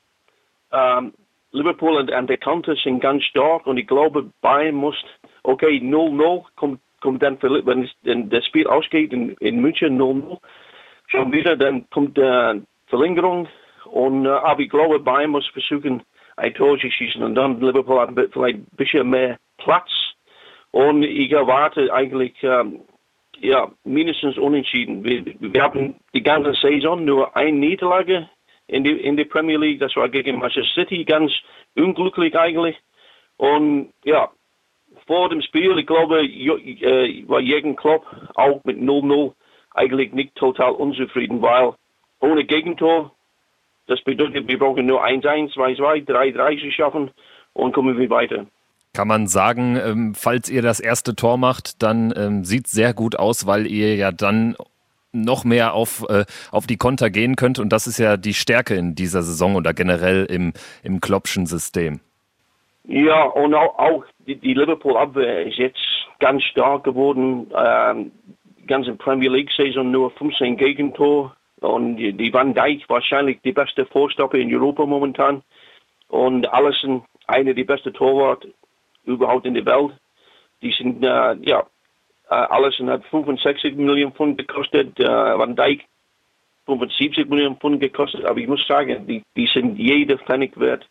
Speaker 7: ähm, Liverpool und, und der Kante sind ganz stark und ich glaube, Bayern muss, okay, null null kommt, kommt dann, für, wenn es, wenn das Spiel ausgeht in, in München null null, schon wieder, dann kommt äh, Verlängerung. Und, äh, aber ich glaube, Bayern muss versuchen, ein Tor zu schießen und dann Liverpool hat vielleicht ein bisschen mehr Platz. Und ich erwarte eigentlich, ähm, ja, mindestens unentschieden. Wir, wir haben die ganze Saison nur eine Niederlage in die, in die Premier League. Das war gegen Manchester City, ganz unglücklich eigentlich. Und ja, vor dem Spiel, ich glaube, äh, war Jürgen Klopp auch mit null null eigentlich nicht total unzufrieden, weil ohne Gegentor, das bedeutet, wir brauchen nur eins eins, zwei zwei, drei drei zu schaffen und kommen wir weiter.
Speaker 2: Kann man sagen, ähm, falls ihr das erste Tor macht, dann ähm, sieht es sehr gut aus, weil ihr ja dann noch mehr auf, äh, auf die Konter gehen könnt. Und das ist ja die Stärke in dieser Saison oder generell im, im Kloppschen System.
Speaker 7: Ja, und auch, auch die, die Liverpool-Abwehr ist jetzt ganz stark geworden. Ähm, ganze Premier League-Saison nur fünfzehn Gegentore. Und die Van Dijk wahrscheinlich die beste Vorstopper in Europa momentan. Und Alisson, einer der besten Torwart überhaupt in der Welt. Die sind, äh, ja, äh, Alisson hat fünfundsechzig Millionen Pfund gekostet, äh, Van Dijk fünfundsiebzig Millionen Pfund gekostet. Aber ich muss sagen, die, die sind jede Pfennig wert.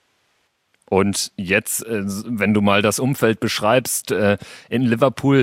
Speaker 2: Und jetzt, äh, wenn du mal das Umfeld beschreibst, äh, in Liverpool,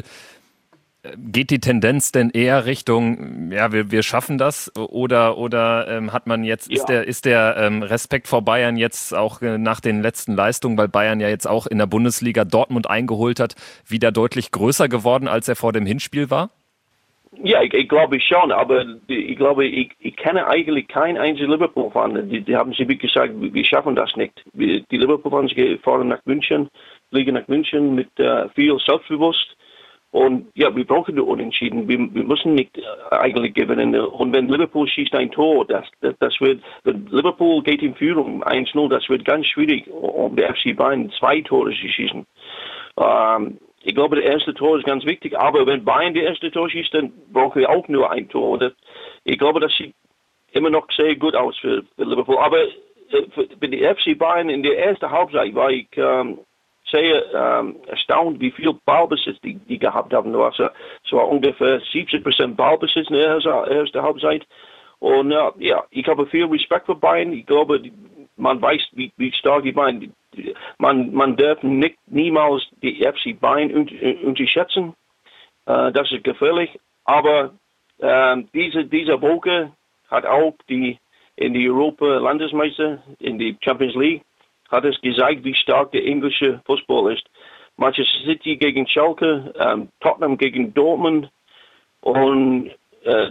Speaker 2: geht die Tendenz denn eher Richtung, ja, wir, wir schaffen das, oder oder ähm, hat man jetzt, ja. ist der, ist der ähm, Respekt vor Bayern jetzt auch äh, nach den letzten Leistungen, weil Bayern ja jetzt auch in der Bundesliga Dortmund eingeholt hat, wieder deutlich größer geworden, als er vor dem Hinspiel war?
Speaker 7: Ja, ich, ich glaube schon, aber ich glaube, ich, ich kenne eigentlich keinen einzigen Liverpool-Fan. Die, die haben sie wie gesagt, wir schaffen das nicht. Wir, die Liverpool-Fans fahren nach München, fliegen nach München mit uh, viel Selbstbewusst. Und ja, wir brauchen nur Unentschieden. Wir, wir müssen nicht uh, eigentlich gewinnen. Und wenn Liverpool schießt ein Tor, das, das, das wird, wenn Liverpool geht in Führung eins null, das wird ganz schwierig, um der F C Bayern zwei Tore zu schießen. Um, Ich glaube, das erste Tor ist ganz wichtig, aber wenn Bayern das erste Tor schießt, dann brauchen wir auch nur ein Tor. Das, ich glaube, das sieht immer noch sehr gut aus für, für Liverpool. Aber äh, für, für die F C Bayern in der ersten Halbzeit war ich ähm, sehr ähm, erstaunt, wie viel Ballbesitz die, die gehabt haben. Es war, so ungefähr siebzig Prozent Ballbesitz in der ersten, ersten Halbzeit. Und äh, ja, ich habe viel Respekt für Bayern. Ich glaube, man weiß, wie, wie stark die Bayern. Man, man darf nicht niemals die F C Bayern unterschätzen. Uh, das ist gefährlich. Aber uh, diese, diese Woche hat auch die in die Europa-Landesmeister, in die Champions League, hat es gezeigt, wie stark der englische Fußball ist. Manchester City gegen Schalke, um, Tottenham gegen Dortmund und uh,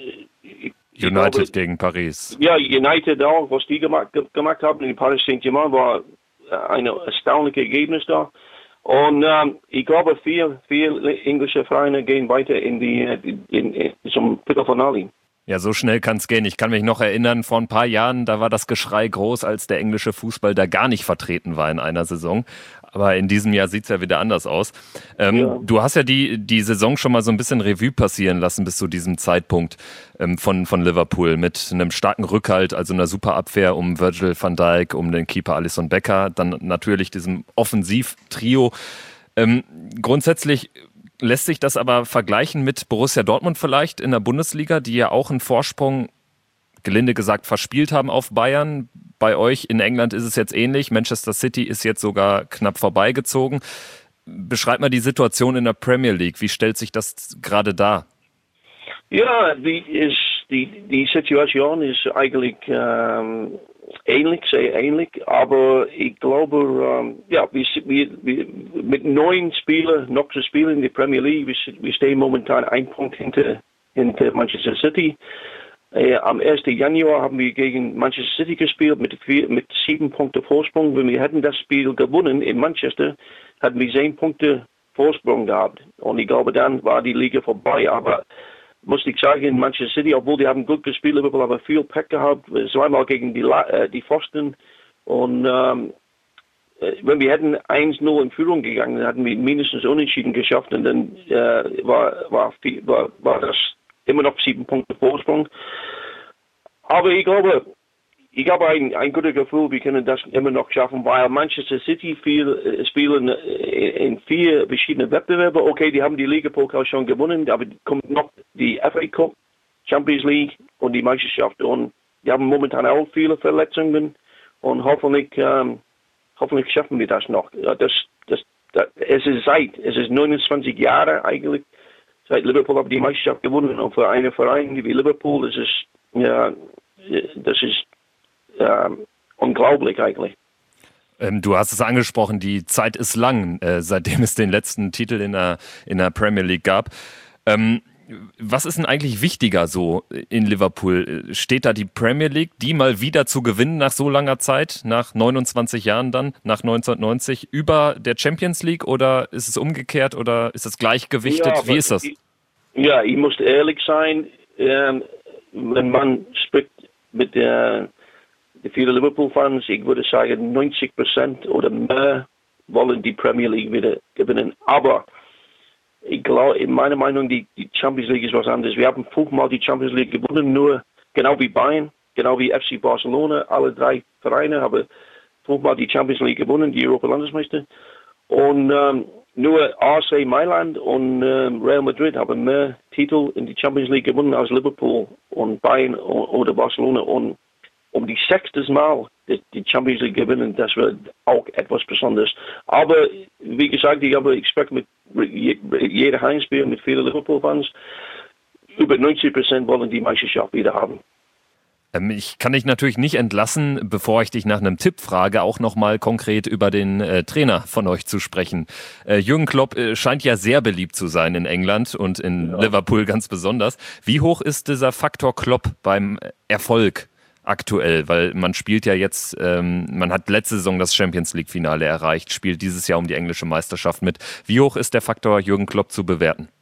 Speaker 2: United
Speaker 7: glaube,
Speaker 2: gegen Paris.
Speaker 7: Ja, United auch, was die gemacht, gemacht haben in Paris Saint-Germain war ein erstaunliches Ergebnis da. Und ähm, ich glaube, vier, vier englische Vereine gehen weiter in die in, in, in, zum Viertelfinale.
Speaker 2: Ja, so schnell kann es gehen. Ich kann mich noch erinnern, vor ein paar Jahren, da war das Geschrei groß, als der englische Fußball da gar nicht vertreten war in einer Saison. Aber in diesem Jahr sieht es ja wieder anders aus. Ähm, ja. Du hast ja die, die Saison schon mal so ein bisschen Revue passieren lassen bis zu diesem Zeitpunkt ähm, von, von Liverpool mit einem starken Rückhalt, also einer super Abwehr um Virgil van Dijk, um den Keeper Alisson Becker, dann natürlich diesem Offensivtrio. Ähm, grundsätzlich lässt sich das aber vergleichen mit Borussia Dortmund vielleicht in der Bundesliga, die ja auch einen Vorsprung, gelinde gesagt, verspielt haben auf Bayern. Bei euch in England ist es jetzt ähnlich. Manchester City ist jetzt sogar knapp vorbeigezogen. Beschreib mal die Situation in der Premier League. Wie stellt sich das gerade dar?
Speaker 7: Ja, die, ist, die, die Situation ist eigentlich ähm, ähnlich, sehr ähnlich. Aber ich glaube, ähm, ja, wir, wir, wir, mit neun Spielern noch zu spielen in der Premier League, wir, wir stehen momentan ein Punkt hinter, hinter Manchester City. Äh, am ersten Januar haben wir gegen Manchester City gespielt mit, vier, mit sieben Punkten Vorsprung. Wenn wir hätten das Spiel gewonnen in Manchester, hatten wir zehn Punkte Vorsprung gehabt. Und ich glaube, dann war die Liga vorbei. Aber muss ich sagen, in Manchester City, obwohl die haben gut gespielt, Liverpool haben viel Pech gehabt, zweimal gegen die, äh, die Pfosten. Und ähm, wenn wir hätten eins null in Führung gegangen, dann hatten wir mindestens Unentschieden geschafft. Und dann äh, war, war, war, war das immer noch sieben Punkte Vorsprung. Aber ich glaube, ich habe ein, ein gutes Gefühl, wir können das immer noch schaffen, weil Manchester City viel, spielen in vier verschiedene Wettbewerbe. Okay, die haben die Liga-Pokal schon gewonnen, aber kommt noch die F A Cup, Champions League und die Meisterschaft. Und die haben momentan auch viele Verletzungen und hoffentlich, ähm, hoffentlich schaffen wir das noch. Das, das, das, es ist seit, es ist neunundzwanzig Jahre eigentlich, seit Liverpool hat die Meisterschaft gewonnen und für einen Verein wie Liverpool, das ist, ja, das ist ähm, unglaublich eigentlich.
Speaker 2: Ähm, du hast es angesprochen, die Zeit ist lang, äh, seitdem es den letzten Titel in der, in der Premier League gab. Ähm, was ist denn eigentlich wichtiger so in Liverpool? Steht da die Premier League, die mal wieder zu gewinnen nach so langer Zeit, nach neunundzwanzig Jahren dann, nach neunzehnhundertneunzig, über der Champions League oder ist es umgekehrt oder ist es gleichgewichtet?
Speaker 7: Ja,
Speaker 2: Wie ist das?
Speaker 7: Ich, ja, ich muss ehrlich sein, ähm, wenn man spricht mit der, der vielen Liverpool-Fans, ich würde sagen neunzig Prozent oder mehr wollen die Premier League wieder gewinnen. Aber ich glaube, in meiner Meinung, die, die Champions League ist was anderes. Wir haben fünfmal die Champions League gewonnen, nur genau wie Bayern, genau wie F C Barcelona. Alle drei Vereine haben fünfmal die Champions League gewonnen, die Europa-Landesmeister. Und ähm, nur A C Mailand und ähm, Real Madrid haben mehr Titel in die Champions League gewonnen als Liverpool und Bayern oder Barcelona. Und um die sechstes Mal die Champions League gewinnen, das wird auch etwas Besonderes. Aber wie gesagt, ich habe Respekt mit jeder Heimspiel, mit vielen Liverpool-Fans. Über neunzig Prozent wollen die Meisterschaft wieder haben.
Speaker 2: Ich kann dich natürlich nicht entlassen, bevor ich dich nach einem Tipp frage, auch nochmal konkret über den äh, Trainer von euch zu sprechen. Äh, Jürgen Klopp äh, scheint ja sehr beliebt zu sein in England und in ja. Liverpool ganz besonders. Wie hoch ist dieser Faktor Klopp beim Erfolg aktuell? Weil man spielt ja jetzt, ähm, man hat letzte Saison das Champions-League-Finale erreicht, spielt dieses Jahr um die englische Meisterschaft mit. Wie hoch ist der Faktor Jürgen Klopp zu bewerten?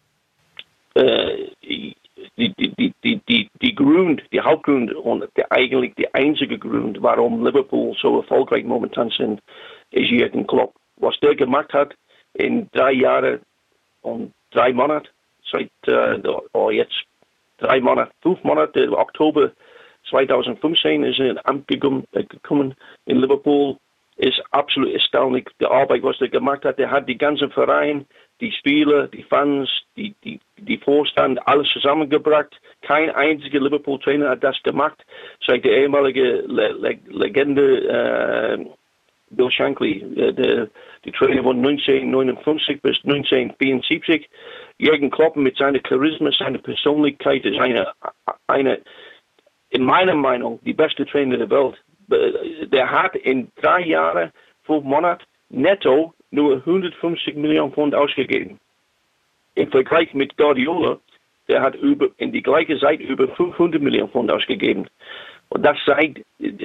Speaker 7: Äh, Die, die, die, die, die, die Grund, die Hauptgrund und der, eigentlich der einzige Grund, warum Liverpool so erfolgreich momentan sind, ist Jürgen Klopp. Was der gemacht hat in drei Jahren und drei Monaten, seit äh, oh jetzt drei Monate, fünf Monate, Oktober zweitausendfünfzehn ist er in Amt gekommen, äh, gekommen in Liverpool, ist absolut erstaunlich, die Arbeit, was er gemacht hat. Er hat die ganzen Vereine, die Spieler, die Fans, die, die, die Vorstand, alles zusammengebracht. Kein einziger Liverpool-Trainer hat das gemacht. Seit der ehemalige Le Le Legende äh, Bill Shankly, äh, der, die Trainer von neunzehnhundertneunundfünfzig bis neunzehnhundertvierundsiebzig. Jürgen Klopp mit seiner Charisma, seiner Persönlichkeit ist eine, eine, in meiner Meinung, die beste Trainer der Welt. Der hat in drei Jahren, fünf Monaten netto nur hundertfünfzig Millionen Pfund ausgegeben. Im Vergleich mit Guardiola, der hat über, in die gleiche Zeit über fünfhundert Millionen Pfund ausgegeben. Und das zeigt,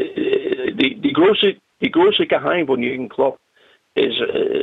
Speaker 7: die, die, große, die große Geheim von Jürgen Klopp ist,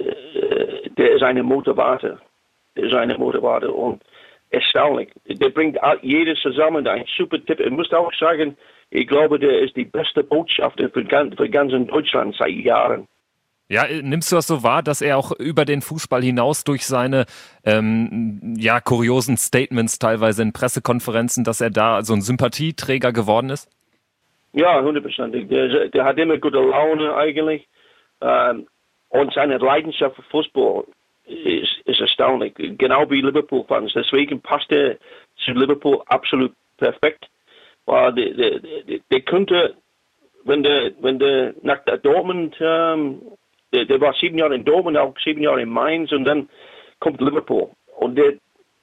Speaker 7: äh, der ist eine Motivator. Der ist eine Motivator und erstaunlich. Der bringt jedes zusammen, ein super Tipp. Ich muss auch sagen, ich glaube, der ist die beste Botschafter für, für ganz Deutschland seit Jahren.
Speaker 2: Ja, nimmst du das so wahr, dass er auch über den Fußball hinaus durch seine ähm, ja, kuriosen Statements teilweise in Pressekonferenzen, dass er da so ein Sympathieträger geworden ist?
Speaker 7: Ja, hundertprozentig. Der, der hat immer gute Laune eigentlich. Ähm, und seine Leidenschaft für Fußball ist, ist erstaunlich. Genau wie Liverpool-Fans. Deswegen passt er zu Liverpool absolut perfekt. Weil der, der, der, der könnte, wenn der, wenn der nach der Dortmund ähm, Der, der war sieben Jahre in Dortmund, auch sieben Jahre in Mainz und dann kommt Liverpool. Und der,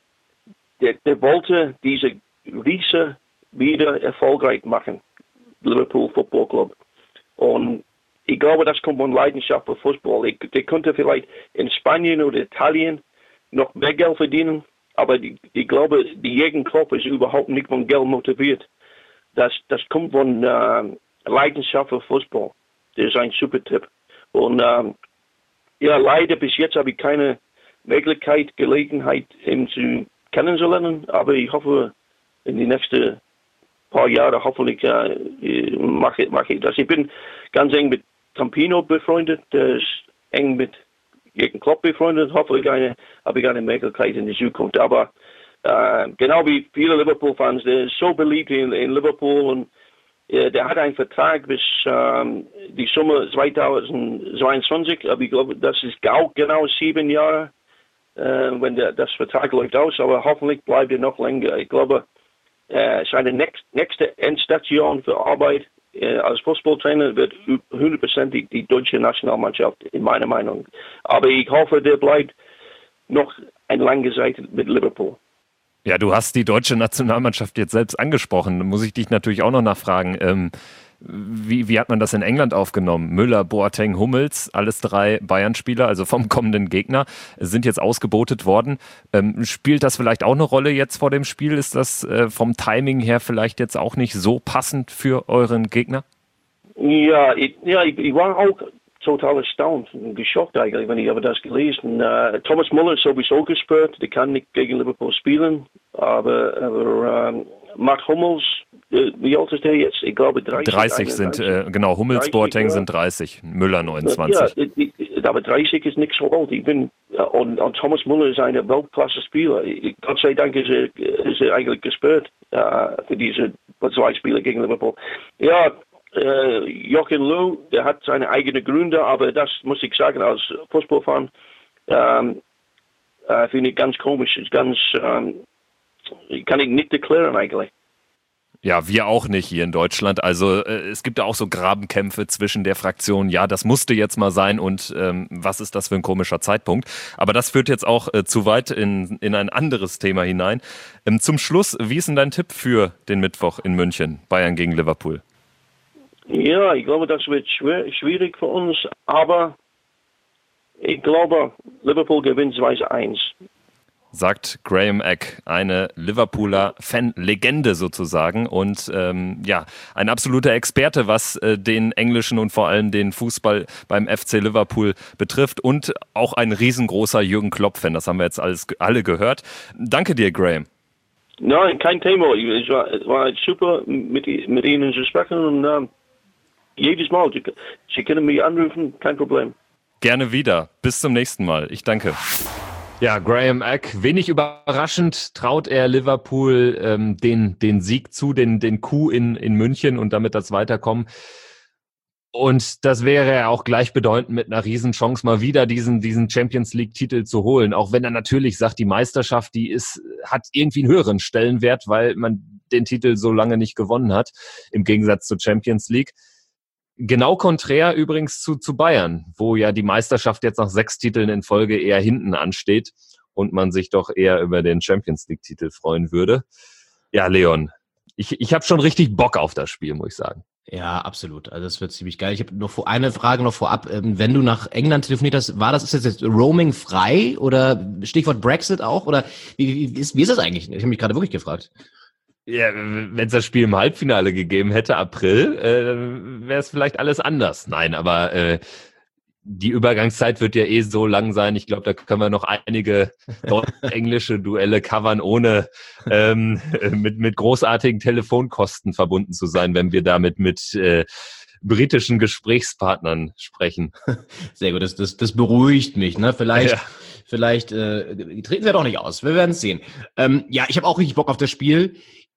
Speaker 7: der, der wollte diese Riese wieder erfolgreich machen, Liverpool Football Club. Und ich glaube, das kommt von Leidenschaft für Fußball. Ich, der könnte vielleicht in Spanien oder Italien noch mehr Geld verdienen, aber die, ich glaube, die Jürgen Klopp ist überhaupt nicht von Geld motiviert. Das, das kommt von äh, Leidenschaft für Fußball. Das ist ein super Tipp. Und ähm, ja, leider bis jetzt habe ich keine Möglichkeit, Gelegenheit, ihn zu kennenzulernen. Aber ich hoffe, in den nächsten paar Jahren hoffentlich äh, mache, mache ich das. Ich bin ganz eng mit Campino befreundet, der ist eng mit Jürgen Klopp befreundet. Hoffentlich eine, habe ich eine Möglichkeit in der Zukunft. Aber äh, genau wie viele Liverpool-Fans, der ist so beliebt in, in Liverpool und Ja, der hat einen Vertrag bis ähm, die Sommer zweitausendzweiundzwanzig, aber ich glaube, das ist auch genau sieben Jahre, äh, wenn der, das Vertrag läuft aus, aber hoffentlich bleibt er noch länger. Ich glaube, äh, seine nächst, nächste Endstation für Arbeit äh, als Fußballtrainer wird hundertprozentig die deutsche Nationalmannschaft, in meiner Meinung. Aber ich hoffe, der bleibt noch eine lange Zeit mit Liverpool.
Speaker 2: Ja, du hast die deutsche Nationalmannschaft jetzt selbst angesprochen. Da muss ich dich natürlich auch noch nachfragen. Ähm, wie, wie hat man das in England aufgenommen? Müller, Boateng, Hummels, alles drei Bayern-Spieler, also vom kommenden Gegner, sind jetzt ausgebotet worden. Ähm, spielt das vielleicht auch eine Rolle jetzt vor dem Spiel? Ist das äh, vom Timing her vielleicht jetzt auch nicht so passend für euren Gegner?
Speaker 7: Ja, ich, ja, ich, ich war auch total erstaunt und geschockt eigentlich, wenn ich aber das gelesen. Uh, Thomas Müller ist sowieso gesperrt, der kann nicht gegen Liverpool spielen, aber, aber um, Matt Hummels, uh, wie alt ist der jetzt? Ich glaube dreißig.
Speaker 2: dreißig sind, äh, genau, Hummels, dreißig, Boateng ja. sind dreißig, Müller neunundzwanzig. Ja,
Speaker 7: ich, ich, aber dreißig ist nicht so alt. Ich bin, uh, und, und Thomas Müller ist ein Weltklasse-Spieler. Gott sei Dank ist er, ist er eigentlich gesperrt uh, für diese zwei Spiele gegen Liverpool. Ja, Uh, Joachim Löw, der hat seine eigenen Gründe, aber das muss ich sagen, als Fußballfan ähm, äh, finde ich ganz komisch, ganz, ähm, kann ich nicht erklären eigentlich.
Speaker 2: Ja, wir auch nicht hier in Deutschland. Also äh, es gibt ja auch so Grabenkämpfe zwischen der Fraktion, ja, das musste jetzt mal sein und ähm, was ist das für ein komischer Zeitpunkt. Aber das führt jetzt auch äh, zu weit in, in ein anderes Thema hinein. Ähm, zum Schluss, wie ist denn dein Tipp für den Mittwoch in München, Bayern gegen Liverpool?
Speaker 7: Ja, ich glaube, das wird schwer, schwierig für uns, aber ich glaube, Liverpool gewinnt zwei eins.
Speaker 2: Sagt Graham Eck, eine Liverpooler Fan-Legende sozusagen und ähm, ja, ein absoluter Experte, was äh, den englischen und vor allem den Fußball beim F C Liverpool betrifft und auch ein riesengroßer Jürgen Klopp-Fan, das haben wir jetzt alles, alle gehört. Danke dir, Graham.
Speaker 7: Nein, kein Thema. Es war, es war super, mit, mit Ihnen zu sprechen und uh, jedes Mal, Sie, Sie können mich anrufen, kein Problem.
Speaker 2: Gerne wieder. Bis zum nächsten Mal. Ich danke. Ja, Graham Eck, wenig überraschend traut er Liverpool ähm, den, den Sieg zu, den, den Coup in, in München und damit das Weiterkommen. Und das wäre ja auch gleichbedeutend mit einer Riesenchance, mal wieder diesen, diesen Champions-League-Titel zu holen. Auch wenn er natürlich sagt, die Meisterschaft, die ist, hat irgendwie einen höheren Stellenwert, weil man den Titel so lange nicht gewonnen hat, im Gegensatz zur Champions League. Genau konträr übrigens zu, zu Bayern, wo ja die Meisterschaft jetzt nach sechs Titeln in Folge eher hinten ansteht und man sich doch eher über den Champions-League-Titel freuen würde. Ja, Leon, ich, ich habe schon richtig Bock auf das Spiel, muss ich sagen.
Speaker 3: Ja, absolut. Also das wird ziemlich geil. Ich habe noch vor, eine Frage noch vorab. Wenn du nach England telefoniert hast, war das, ist das jetzt Roaming frei oder Stichwort Brexit auch? Oder wie, wie, ist, wie ist das eigentlich? Ich habe mich gerade wirklich gefragt.
Speaker 2: Ja, wenn es das Spiel im Halbfinale gegeben hätte, April, äh, wäre es vielleicht alles anders. Nein, aber äh, die Übergangszeit wird ja eh so lang sein. Ich glaube, da können wir noch einige englische Duelle covern, ohne ähm, mit, mit großartigen Telefonkosten verbunden zu sein, wenn wir damit mit äh, britischen Gesprächspartnern sprechen.
Speaker 3: Sehr gut, das, das, das beruhigt mich. Ne? Vielleicht,
Speaker 2: ja.
Speaker 3: vielleicht äh, treten wir doch nicht aus. Wir werden es sehen. Ähm, ja, ich habe auch richtig Bock auf das Spiel.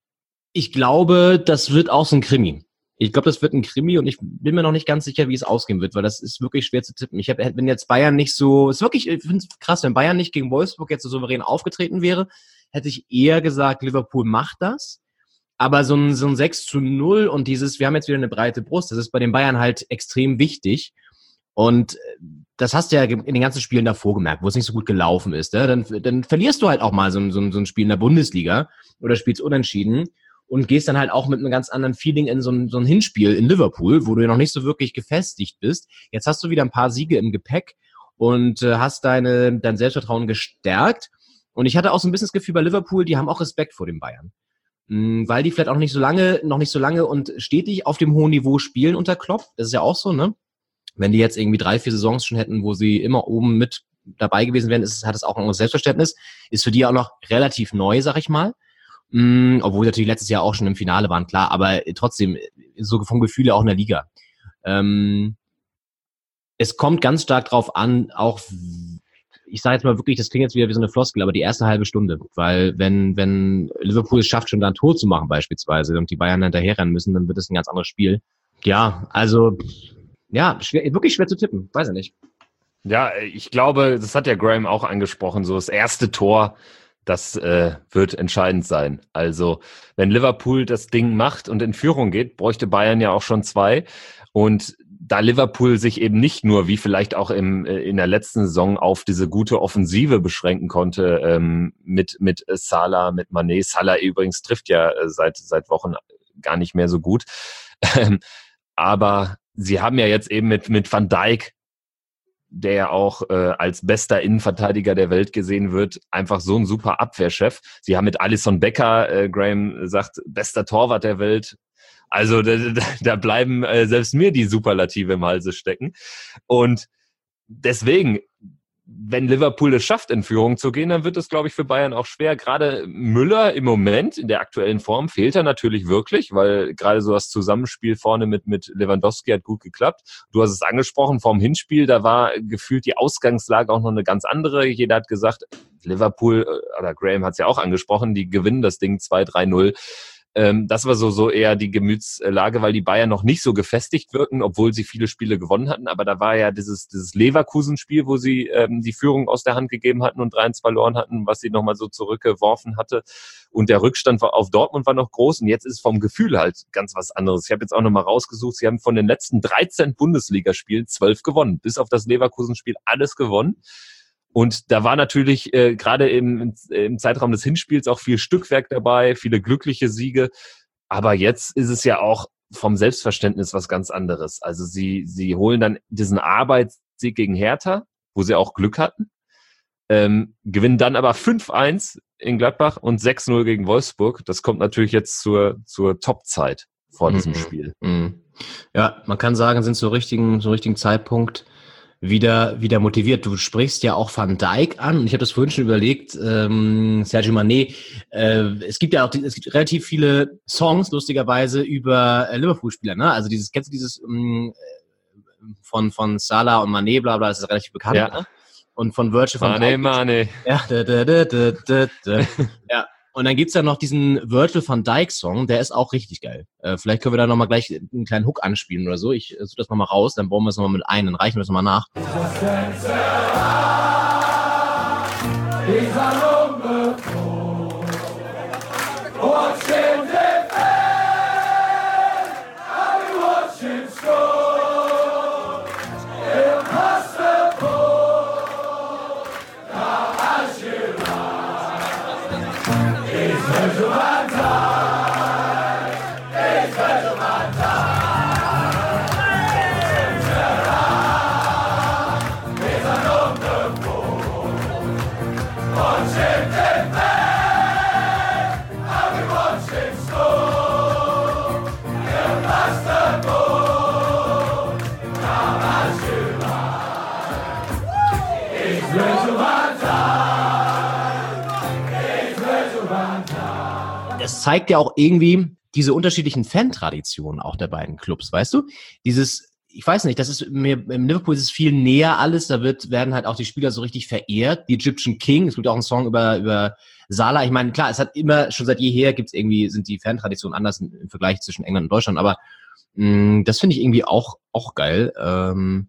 Speaker 3: Ich glaube, das wird auch so ein Krimi. Ich glaube, das wird ein Krimi und ich bin mir noch nicht ganz sicher, wie es ausgehen wird, weil das ist wirklich schwer zu tippen. Ich hab, wenn jetzt Bayern nicht so, ist wirklich, ich finde es krass, wenn Bayern nicht gegen Wolfsburg jetzt so souverän aufgetreten wäre, hätte ich eher gesagt, Liverpool macht das. Aber so ein, so ein sechs zu null und dieses, wir haben jetzt wieder eine breite Brust, das ist bei den Bayern halt extrem wichtig. Und das hast du ja in den ganzen Spielen davor gemerkt, wo es nicht so gut gelaufen ist. Ne? Dann, dann verlierst du halt auch mal so ein, so ein, so ein Spiel in der Bundesliga oder spielst unentschieden. Und gehst dann halt auch mit einem ganz anderen Feeling in so ein, so ein Hinspiel in Liverpool, wo du ja noch nicht so wirklich gefestigt bist. Jetzt hast du wieder ein paar Siege im Gepäck und äh, hast deine, dein Selbstvertrauen gestärkt. Und ich hatte auch so ein bisschen das Gefühl bei Liverpool, die haben auch Respekt vor den Bayern. Mhm, weil die vielleicht auch noch nicht so lange, noch nicht so lange und stetig auf dem hohen Niveau spielen unter Klopp. Das ist ja auch so, ne? Wenn die jetzt irgendwie drei, vier Saisons schon hätten, wo sie immer oben mit dabei gewesen wären, ist, hat es auch ein anderes Selbstverständnis. Ist für die auch noch relativ neu, sag ich mal. Mm, obwohl natürlich letztes Jahr auch schon im Finale waren, klar, aber trotzdem so vom Gefühl her auch in der Liga. Ähm, es kommt ganz stark drauf an, auch, ich sage jetzt mal wirklich, das klingt jetzt wieder wie so eine Floskel, aber die erste halbe Stunde, weil wenn wenn Liverpool es schafft, schon da ein Tor zu machen beispielsweise und die Bayern hinterherrennen müssen, dann wird es ein ganz anderes Spiel. Ja, also, ja, schwer, wirklich schwer zu tippen, weiß ich nicht.
Speaker 2: Ja, ich glaube, das hat ja Graham auch angesprochen, so das erste Tor, das äh, wird entscheidend sein. Also wenn Liverpool das Ding macht und in Führung geht, bräuchte Bayern ja auch schon zwei. Und da Liverpool sich eben nicht nur, wie vielleicht auch im, äh, in der letzten Saison, auf diese gute Offensive beschränken konnte, ähm, mit mit Salah, mit Mané. Salah übrigens trifft ja äh, seit seit Wochen gar nicht mehr so gut. Aber sie haben ja jetzt eben mit mit Van Dijk, der ja auch äh, als bester Innenverteidiger der Welt gesehen wird, einfach so ein super Abwehrchef. Sie haben mit Alisson Becker, äh, Graham sagt, bester Torwart der Welt. Also da, da bleiben äh, selbst mir die Superlative im Halse stecken. Und deswegen, wenn Liverpool es schafft, in Führung zu gehen, dann wird es, glaube ich, für Bayern auch schwer. Gerade Müller im Moment, in der aktuellen Form, fehlt er natürlich wirklich, weil gerade so das Zusammenspiel vorne mit, mit Lewandowski hat gut geklappt. Du hast es angesprochen, vorm Hinspiel, da war gefühlt die Ausgangslage auch noch eine ganz andere. Jeder hat gesagt, Liverpool, oder Graham hat es ja auch angesprochen, die gewinnen das Ding zwei drei null. Ähm, das war so, so eher die Gemütslage, weil die Bayern noch nicht so gefestigt wirkten, obwohl sie viele Spiele gewonnen hatten. Aber da war ja dieses, dieses Leverkusen-Spiel, wo sie ähm, die Führung aus der Hand gegeben hatten und drei eins verloren hatten, was sie nochmal so zurückgeworfen hatte. Und der Rückstand war auf Dortmund war noch groß. Und jetzt ist vom Gefühl halt ganz was anderes. Ich habe jetzt auch nochmal rausgesucht, sie haben von den letzten dreizehn Bundesligaspielen zwölf gewonnen. Bis auf das Leverkusen-Spiel alles gewonnen. Und da war natürlich äh, gerade im, im Zeitraum des Hinspiels auch viel Stückwerk dabei, viele glückliche Siege. Aber jetzt ist es ja auch vom Selbstverständnis was ganz anderes. Also sie sie holen dann diesen Arbeitssieg gegen Hertha, wo sie auch Glück hatten, ähm, gewinnen dann aber fünf eins in Gladbach und sechs null gegen Wolfsburg. Das kommt natürlich jetzt zur zur Top-Zeit vor diesem
Speaker 3: Mhm.
Speaker 2: Spiel.
Speaker 3: Mhm. Ja, man kann sagen, sind zur richtigen, zum richtigen Zeitpunkt wieder wieder motiviert. Du sprichst ja auch Van Dijk an und ich habe das vorhin schon überlegt, ähm, Sergio Mané, äh, es gibt ja auch die, es gibt relativ viele Songs, lustigerweise, über äh, Liverpool-Spieler, ne? Also dieses, kennst du dieses ähm, von von Salah und Mané, bla bla, das ist relativ bekannt,
Speaker 2: Ja.
Speaker 3: ne? Und von Virgil van
Speaker 2: Mane,
Speaker 3: Dijk.
Speaker 2: Mane.
Speaker 3: Ja, da, da, da, da, da, da. Ja. Und dann gibt's ja noch diesen Virgil van Dijk Song, der ist auch richtig geil. Äh, vielleicht können wir da nochmal gleich einen kleinen Hook anspielen oder so. Ich äh, suche das nochmal raus, dann bauen wir es nochmal mit ein, dann reichen wir es nochmal nach. Das zeigt ja auch irgendwie diese unterschiedlichen Fan-Traditionen auch der beiden Clubs, weißt du? Dieses, ich weiß nicht, das ist mir, im Liverpool ist es viel näher alles, da wird, werden halt auch die Spieler so richtig verehrt. Die Egyptian King, es gibt auch einen Song über, über Salah. Ich meine, klar, es hat immer, schon seit jeher gibt's irgendwie, sind die Fan-Traditionen anders im Vergleich zwischen England und Deutschland, aber mh, das finde ich irgendwie auch, auch geil. Ähm,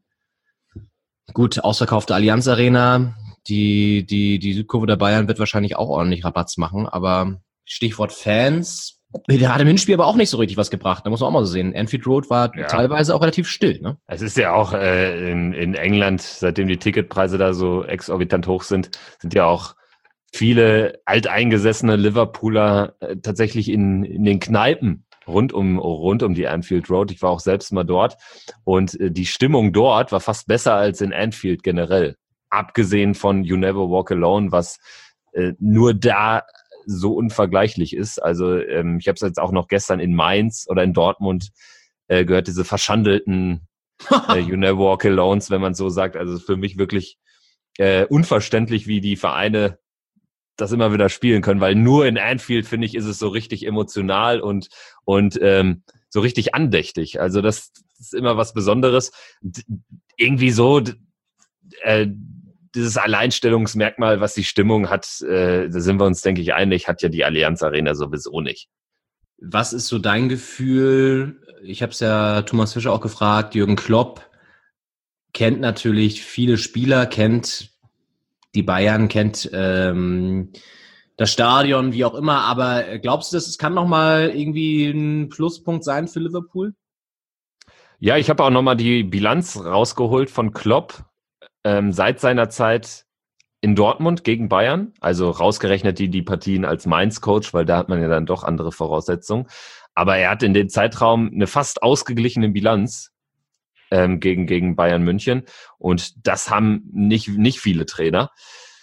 Speaker 3: gut, ausverkaufte Allianz Arena, die, die, die Südkurve der Bayern wird wahrscheinlich auch ordentlich Rabatz machen, aber Stichwort Fans, der hat im Hinspiel aber auch nicht so richtig was gebracht. Da muss man auch mal so sehen. Anfield Road war
Speaker 2: Ja.
Speaker 3: teilweise auch relativ still, ne?
Speaker 2: Es ist ja auch äh, in, in England, seitdem die Ticketpreise da so exorbitant hoch sind, sind ja auch viele alteingesessene Liverpooler äh, tatsächlich in, in den Kneipen rund um, rund um die Anfield Road. Ich war auch selbst mal dort und äh, die Stimmung dort war fast besser als in Anfield generell. Abgesehen von You Never Walk Alone, was äh, nur da so unvergleichlich ist. Also ähm, ich habe es jetzt auch noch gestern in Mainz oder in Dortmund äh, gehört, diese verschandelten äh, You Never Walk Alones, wenn man so sagt. Also für mich wirklich äh, unverständlich, wie die Vereine das immer wieder spielen können, weil nur in Anfield, finde ich, ist es so richtig emotional und und ähm, so richtig andächtig. Also das ist immer was Besonderes. D- irgendwie so d- äh, dieses Alleinstellungsmerkmal, was die Stimmung hat, äh, da sind wir uns, denke ich, einig, hat ja die Allianz Arena sowieso nicht.
Speaker 3: Was ist so dein Gefühl? Ich habe es ja Thomas Fischer auch gefragt. Jürgen Klopp kennt natürlich viele Spieler, kennt die Bayern, kennt ähm, das Stadion, wie auch immer. Aber glaubst du, dass es kann nochmal irgendwie ein Pluspunkt sein für Liverpool?
Speaker 2: Ja, ich habe auch nochmal die Bilanz rausgeholt von Klopp ähm, seit seiner Zeit in Dortmund gegen Bayern. Also rausgerechnet die, die Partien als Mainz-Coach, weil da hat man ja dann doch andere Voraussetzungen. Aber er hat in dem Zeitraum eine fast ausgeglichene Bilanz ähm, gegen, gegen Bayern München. Und das haben nicht, nicht viele Trainer.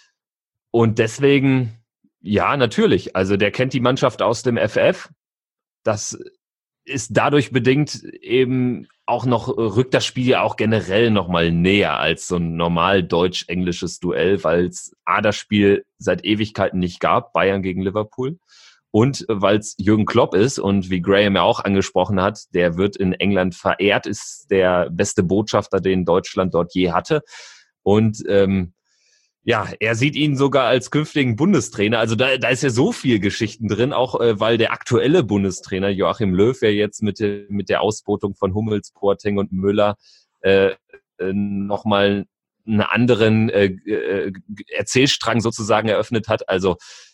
Speaker 2: Und deswegen, ja, natürlich. Also der kennt die Mannschaft aus dem F F. Das ist dadurch bedingt eben auch noch, rückt das Spiel ja auch generell nochmal näher als so ein normal deutsch-englisches Duell, weil es A, das Spiel seit Ewigkeiten nicht gab, Bayern gegen Liverpool. Und weil es Jürgen Klopp ist und wie Graham ja auch angesprochen hat, der wird in England verehrt, ist der beste Botschafter, den Deutschland dort je hatte. Und ähm, ja, er sieht ihn sogar als künftigen Bundestrainer. Also da, da ist ja so viel Geschichten drin, auch äh, weil der aktuelle Bundestrainer Joachim Löw ja jetzt mit, de, mit der Ausbotung von Hummels, Boateng und Müller äh, äh, nochmal einen anderen äh, äh, Erzählstrang sozusagen eröffnet hat. Also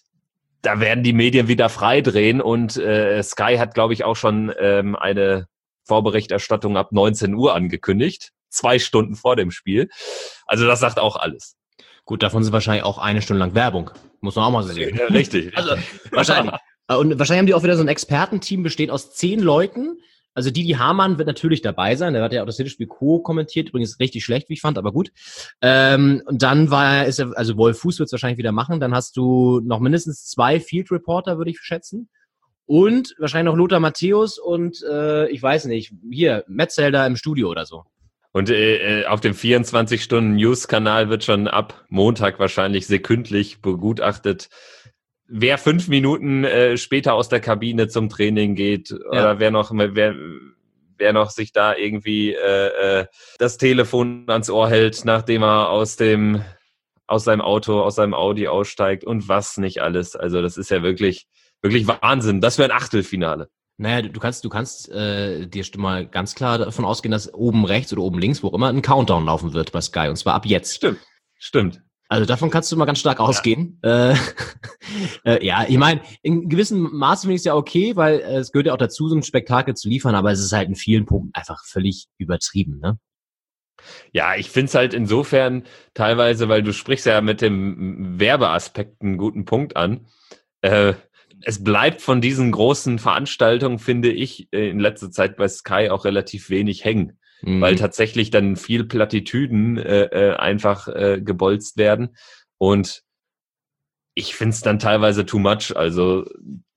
Speaker 2: da werden die Medien wieder freidrehen und äh, Sky hat, glaube ich, auch schon ähm, eine Vorberichterstattung ab neunzehn Uhr angekündigt, zwei Stunden vor dem Spiel. Also das sagt auch alles.
Speaker 3: Gut, davon sind wahrscheinlich auch eine Stunde lang Werbung. Muss man auch mal sehen.
Speaker 2: Ja, richtig.
Speaker 3: Also wahrscheinlich. Und wahrscheinlich haben die auch wieder so ein Expertenteam, besteht aus zehn Leuten. Also Didi Hamann wird natürlich dabei sein. Der hat ja auch das Hinspiel co-kommentiert. Übrigens richtig schlecht, wie ich fand, aber gut. Ähm, und dann war ist er, also Wolf Fuß wird es wahrscheinlich wieder machen. Dann hast du noch mindestens zwei Field Reporter, würde ich schätzen. Und wahrscheinlich noch Lothar Matthäus und äh, ich weiß nicht, hier, Metzelder im Studio oder so.
Speaker 2: Und äh, auf dem vierundzwanzig-Stunden-News-Kanal wird schon ab Montag wahrscheinlich sekündlich begutachtet, wer fünf Minuten äh, später aus der Kabine zum Training geht ja. oder wer noch wer, wer noch sich da irgendwie äh, äh, das Telefon ans Ohr hält, nachdem er aus dem aus seinem Auto, aus seinem Audi aussteigt und was nicht alles. Also das ist ja wirklich wirklich Wahnsinn. Das wäre ein Achtelfinale.
Speaker 3: Naja, du kannst, du kannst äh, dir mal ganz klar davon ausgehen, dass oben rechts oder oben links, wo auch immer, ein Countdown laufen wird bei Sky. Und zwar ab jetzt.
Speaker 2: Stimmt, stimmt.
Speaker 3: Also davon kannst du mal ganz stark ausgehen. Ja, äh, äh, ja ich meine, in gewissem Maße finde ich es ja okay, weil äh, es gehört ja auch dazu, so ein Spektakel zu liefern, aber es ist halt in vielen Punkten einfach völlig übertrieben, ne?
Speaker 2: Ja, ich finde es halt insofern teilweise, weil du sprichst ja mit dem Werbeaspekt einen guten Punkt an, äh, es bleibt von diesen großen Veranstaltungen, finde ich, in letzter Zeit bei Sky auch relativ wenig hängen, mhm. weil tatsächlich dann viel Plattitüden äh, einfach äh, gebolzt werden und ich finde es dann teilweise too much. Also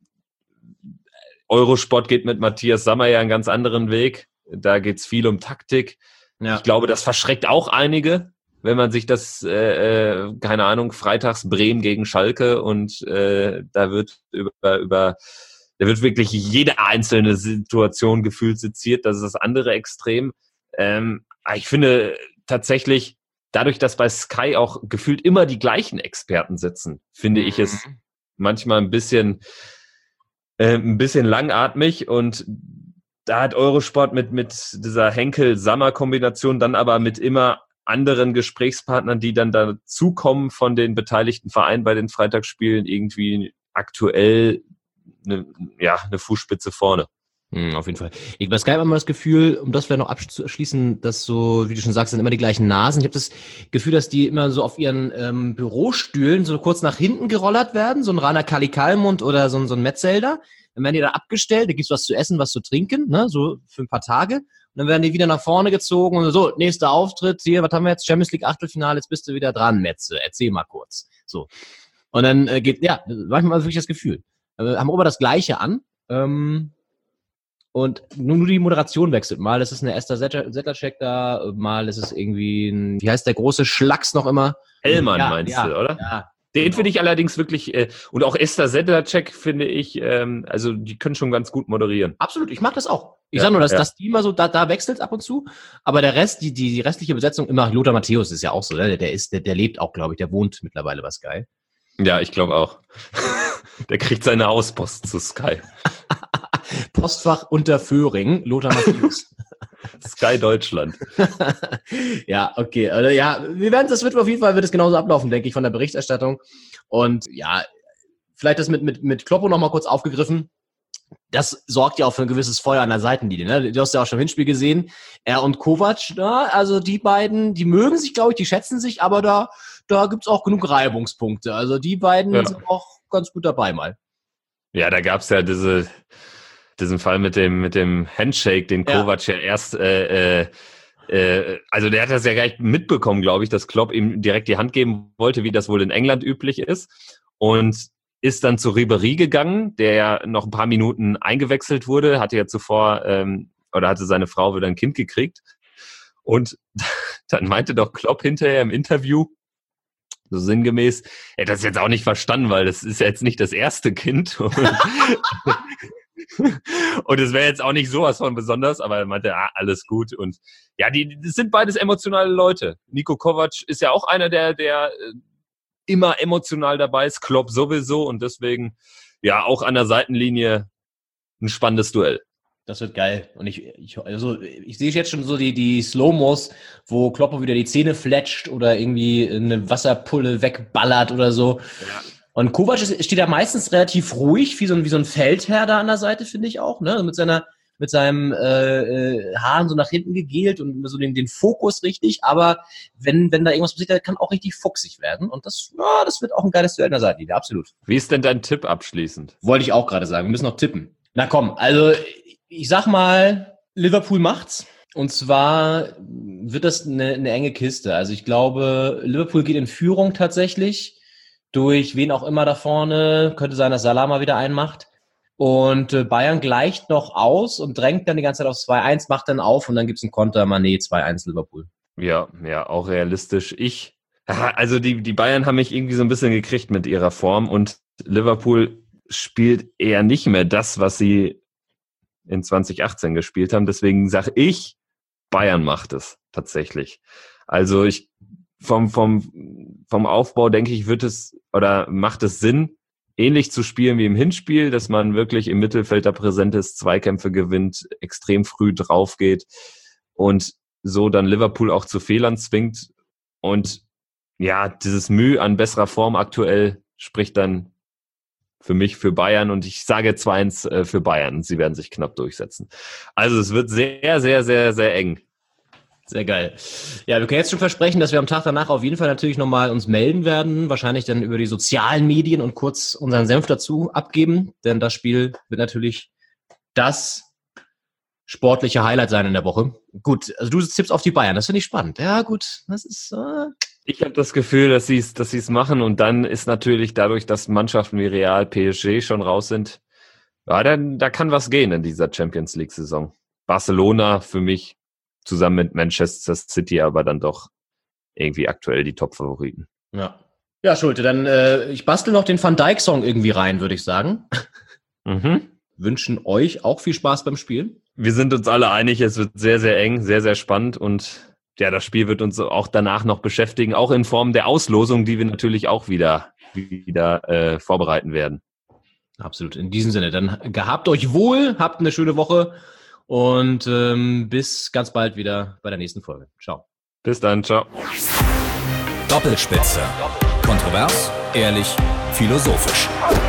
Speaker 2: Eurosport geht mit Matthias Sammer ja einen ganz anderen Weg. Da geht's viel um Taktik. Ja. Ich glaube, das verschreckt auch einige, wenn man sich das, äh, keine Ahnung, freitags Bremen gegen Schalke und äh, da wird über, über, da wird wirklich jede einzelne Situation gefühlt seziert. Das ist das andere Extrem. Ähm, ich finde tatsächlich, dadurch, dass bei Sky auch gefühlt immer die gleichen Experten sitzen, finde ich es manchmal ein bisschen, äh, ein bisschen langatmig und da hat Eurosport mit, mit dieser Henkel-Sammer-Kombination dann aber mit immer anderen Gesprächspartnern, die dann dazukommen von den beteiligten Vereinen bei den Freitagsspielen, irgendwie aktuell eine, ja, eine Fußspitze vorne.
Speaker 3: Hm, auf jeden Fall. Ich, bei Sky habe immer das Gefühl, um das vielleicht noch abzuschließen, dass so, wie du schon sagst, sind immer die gleichen Nasen. Ich habe das Gefühl, dass die immer so auf ihren ähm, Bürostühlen so kurz nach hinten gerollert werden, so ein Rainer Kali-Kalmund oder so ein, so ein Metzelder. Dann werden die da abgestellt, da gibt's was zu essen, was zu trinken, ne, so für ein paar Tage. Und dann werden die wieder nach vorne gezogen und so, nächster Auftritt, hier, was haben wir jetzt? Champions League Achtelfinale, jetzt bist du wieder dran, Metze, erzähl mal kurz. So. Und dann äh, geht, ja, manchmal wirklich das Gefühl. Äh, haben immer das Gleiche an, ähm, und nur, nur die Moderation wechselt. Mal ist es eine Esther Sedlacek da, mal ist es irgendwie ein, wie heißt der große Schlacks noch immer?
Speaker 2: Hellmann
Speaker 3: ja,
Speaker 2: meinst
Speaker 3: ja,
Speaker 2: du, oder?
Speaker 3: Ja.
Speaker 2: Den
Speaker 3: Genau.
Speaker 2: finde ich allerdings wirklich, äh, und auch Esther Sedlacek finde ich, ähm, also die können schon ganz gut moderieren.
Speaker 3: Absolut, ich mag das auch. Ich
Speaker 2: ja,
Speaker 3: sag nur, dass
Speaker 2: ja.
Speaker 3: das Team mal so, da, da wechselt ab und zu, aber der Rest, die, die, die restliche Besetzung, immer Lothar Matthäus ist ja auch so, ne? der ist, der, der lebt auch, glaube ich, der wohnt mittlerweile bei Sky.
Speaker 2: Ja, ich glaube auch. Der kriegt seine Auspost zu Sky.
Speaker 3: Postfach unter Föhring, Lothar Matthäus.
Speaker 2: Sky Deutschland.
Speaker 3: Ja, okay. Also, ja, wir werden das wird auf jeden Fall wird es genauso ablaufen, denke ich, von der Berichterstattung. Und ja, vielleicht das mit mit mit Kloppo noch mal kurz aufgegriffen. Das sorgt ja auch für ein gewisses Feuer an der Seitenlinie. Ne? Du hast ja auch schon im Hinspiel gesehen. Er und Kovac, na, also die beiden, die mögen sich, glaube ich, die schätzen sich, aber da da gibt's auch genug Reibungspunkte. Also die beiden ja. sind auch ganz gut dabei mal.
Speaker 2: Ja, da gab's ja diese diesen Fall mit dem mit dem Handshake, den Kovac ja, ja erst äh, äh, äh, also der hat das ja gar nicht mitbekommen, glaube ich, dass Klopp ihm direkt die Hand geben wollte, wie das wohl in England üblich ist, und ist dann zu Ribéry gegangen, der ja noch ein paar Minuten eingewechselt wurde, hatte ja zuvor ähm, oder hatte seine Frau wieder ein Kind gekriegt, und dann meinte doch Klopp hinterher im Interview so sinngemäß, er hat das jetzt auch nicht verstanden, weil das ist ja jetzt nicht das erste Kind. Und es wäre jetzt auch nicht sowas von besonders, aber er meinte, ah, alles gut. Und ja, die, das sind beides emotionale Leute. Niko Kovac ist ja auch einer, der, der immer emotional dabei ist, Klopp sowieso und deswegen ja auch an der Seitenlinie ein spannendes Duell.
Speaker 3: Das wird geil. Und ich, ich, also ich sehe jetzt schon so die, die Slow-Mos, wo Kloppo wieder die Zähne fletscht oder irgendwie eine Wasserpulle wegballert oder so.
Speaker 2: Ja.
Speaker 3: Und Kovac steht da meistens relativ ruhig, wie so ein, wie so ein Feldherr da an der Seite, finde ich auch, ne? Mit seiner, mit seinem äh, äh, Haaren so nach hinten gegelt und so den, den Fokus richtig. Aber wenn, wenn da irgendwas passiert, dann kann auch richtig fuchsig werden. Und das, ja, das wird auch ein geiles Duell an der Seite, absolut.
Speaker 2: Wie ist denn dein Tipp abschließend?
Speaker 3: Wollte ich auch gerade sagen. Wir müssen noch tippen. Na komm, also ich sag mal, Liverpool macht's. Und zwar wird das eine, eine enge Kiste. Also ich glaube, Liverpool geht in Führung tatsächlich. Durch wen auch immer da vorne. Könnte sein, dass Salah mal wieder einmacht. Und äh, Bayern gleicht noch aus und drängt dann die ganze Zeit auf zwei eins, macht dann auf und dann gibt's einen Konter, Mané zwei eins Liverpool.
Speaker 2: Ja, ja, auch realistisch. Ich, also die, die Bayern haben mich irgendwie so ein bisschen gekriegt mit ihrer Form und Liverpool spielt eher nicht mehr das, was sie in zwanzig achtzehn gespielt haben. Deswegen sage ich, Bayern macht es tatsächlich. Also ich vom, vom, vom Aufbau denke ich, wird es oder macht es Sinn, ähnlich zu spielen wie im Hinspiel, dass man wirklich im Mittelfeld da präsent ist, Zweikämpfe gewinnt, extrem früh drauf geht und so dann Liverpool auch zu Fehlern zwingt. Und ja, dieses Mühe an besserer Form aktuell spricht dann für mich für Bayern und ich sage zwei eins äh, für Bayern. Sie werden sich knapp durchsetzen. Also es wird sehr, sehr, sehr, sehr eng.
Speaker 3: Sehr geil. Ja, wir können jetzt schon versprechen, dass wir am Tag danach auf jeden Fall natürlich nochmal uns melden werden, wahrscheinlich dann über die sozialen Medien und kurz unseren Senf dazu abgeben, denn das Spiel wird natürlich das sportliche Highlight sein in der Woche. Gut, also du tippst auf die Bayern, das finde ich spannend. Ja gut, das ist... Äh
Speaker 2: Ich habe das Gefühl, dass sie es dass sie es machen und dann ist natürlich dadurch, dass Mannschaften wie Real, P S G schon raus sind, ja, dann, da kann was gehen in dieser Champions League-Saison. Barcelona für mich zusammen mit Manchester City, aber dann doch irgendwie aktuell die Top-Favoriten.
Speaker 3: Ja, ja, Schulte, dann äh, ich bastel noch den Van Dijk-Song irgendwie rein, würde ich sagen.
Speaker 2: Mhm.
Speaker 3: Wünschen euch auch viel Spaß beim Spiel.
Speaker 2: Wir sind uns alle einig, es wird sehr, sehr eng, sehr, sehr spannend und ja, das Spiel wird uns auch danach noch beschäftigen, auch in Form der Auslosung, die wir natürlich auch wieder, wieder äh, vorbereiten werden.
Speaker 3: Absolut, in diesem Sinne, dann gehabt euch wohl, habt eine schöne Woche und ähm, bis ganz bald wieder bei der nächsten Folge. Ciao.
Speaker 2: Bis dann, ciao.
Speaker 1: Doppelspitze. Kontrovers, ehrlich, philosophisch.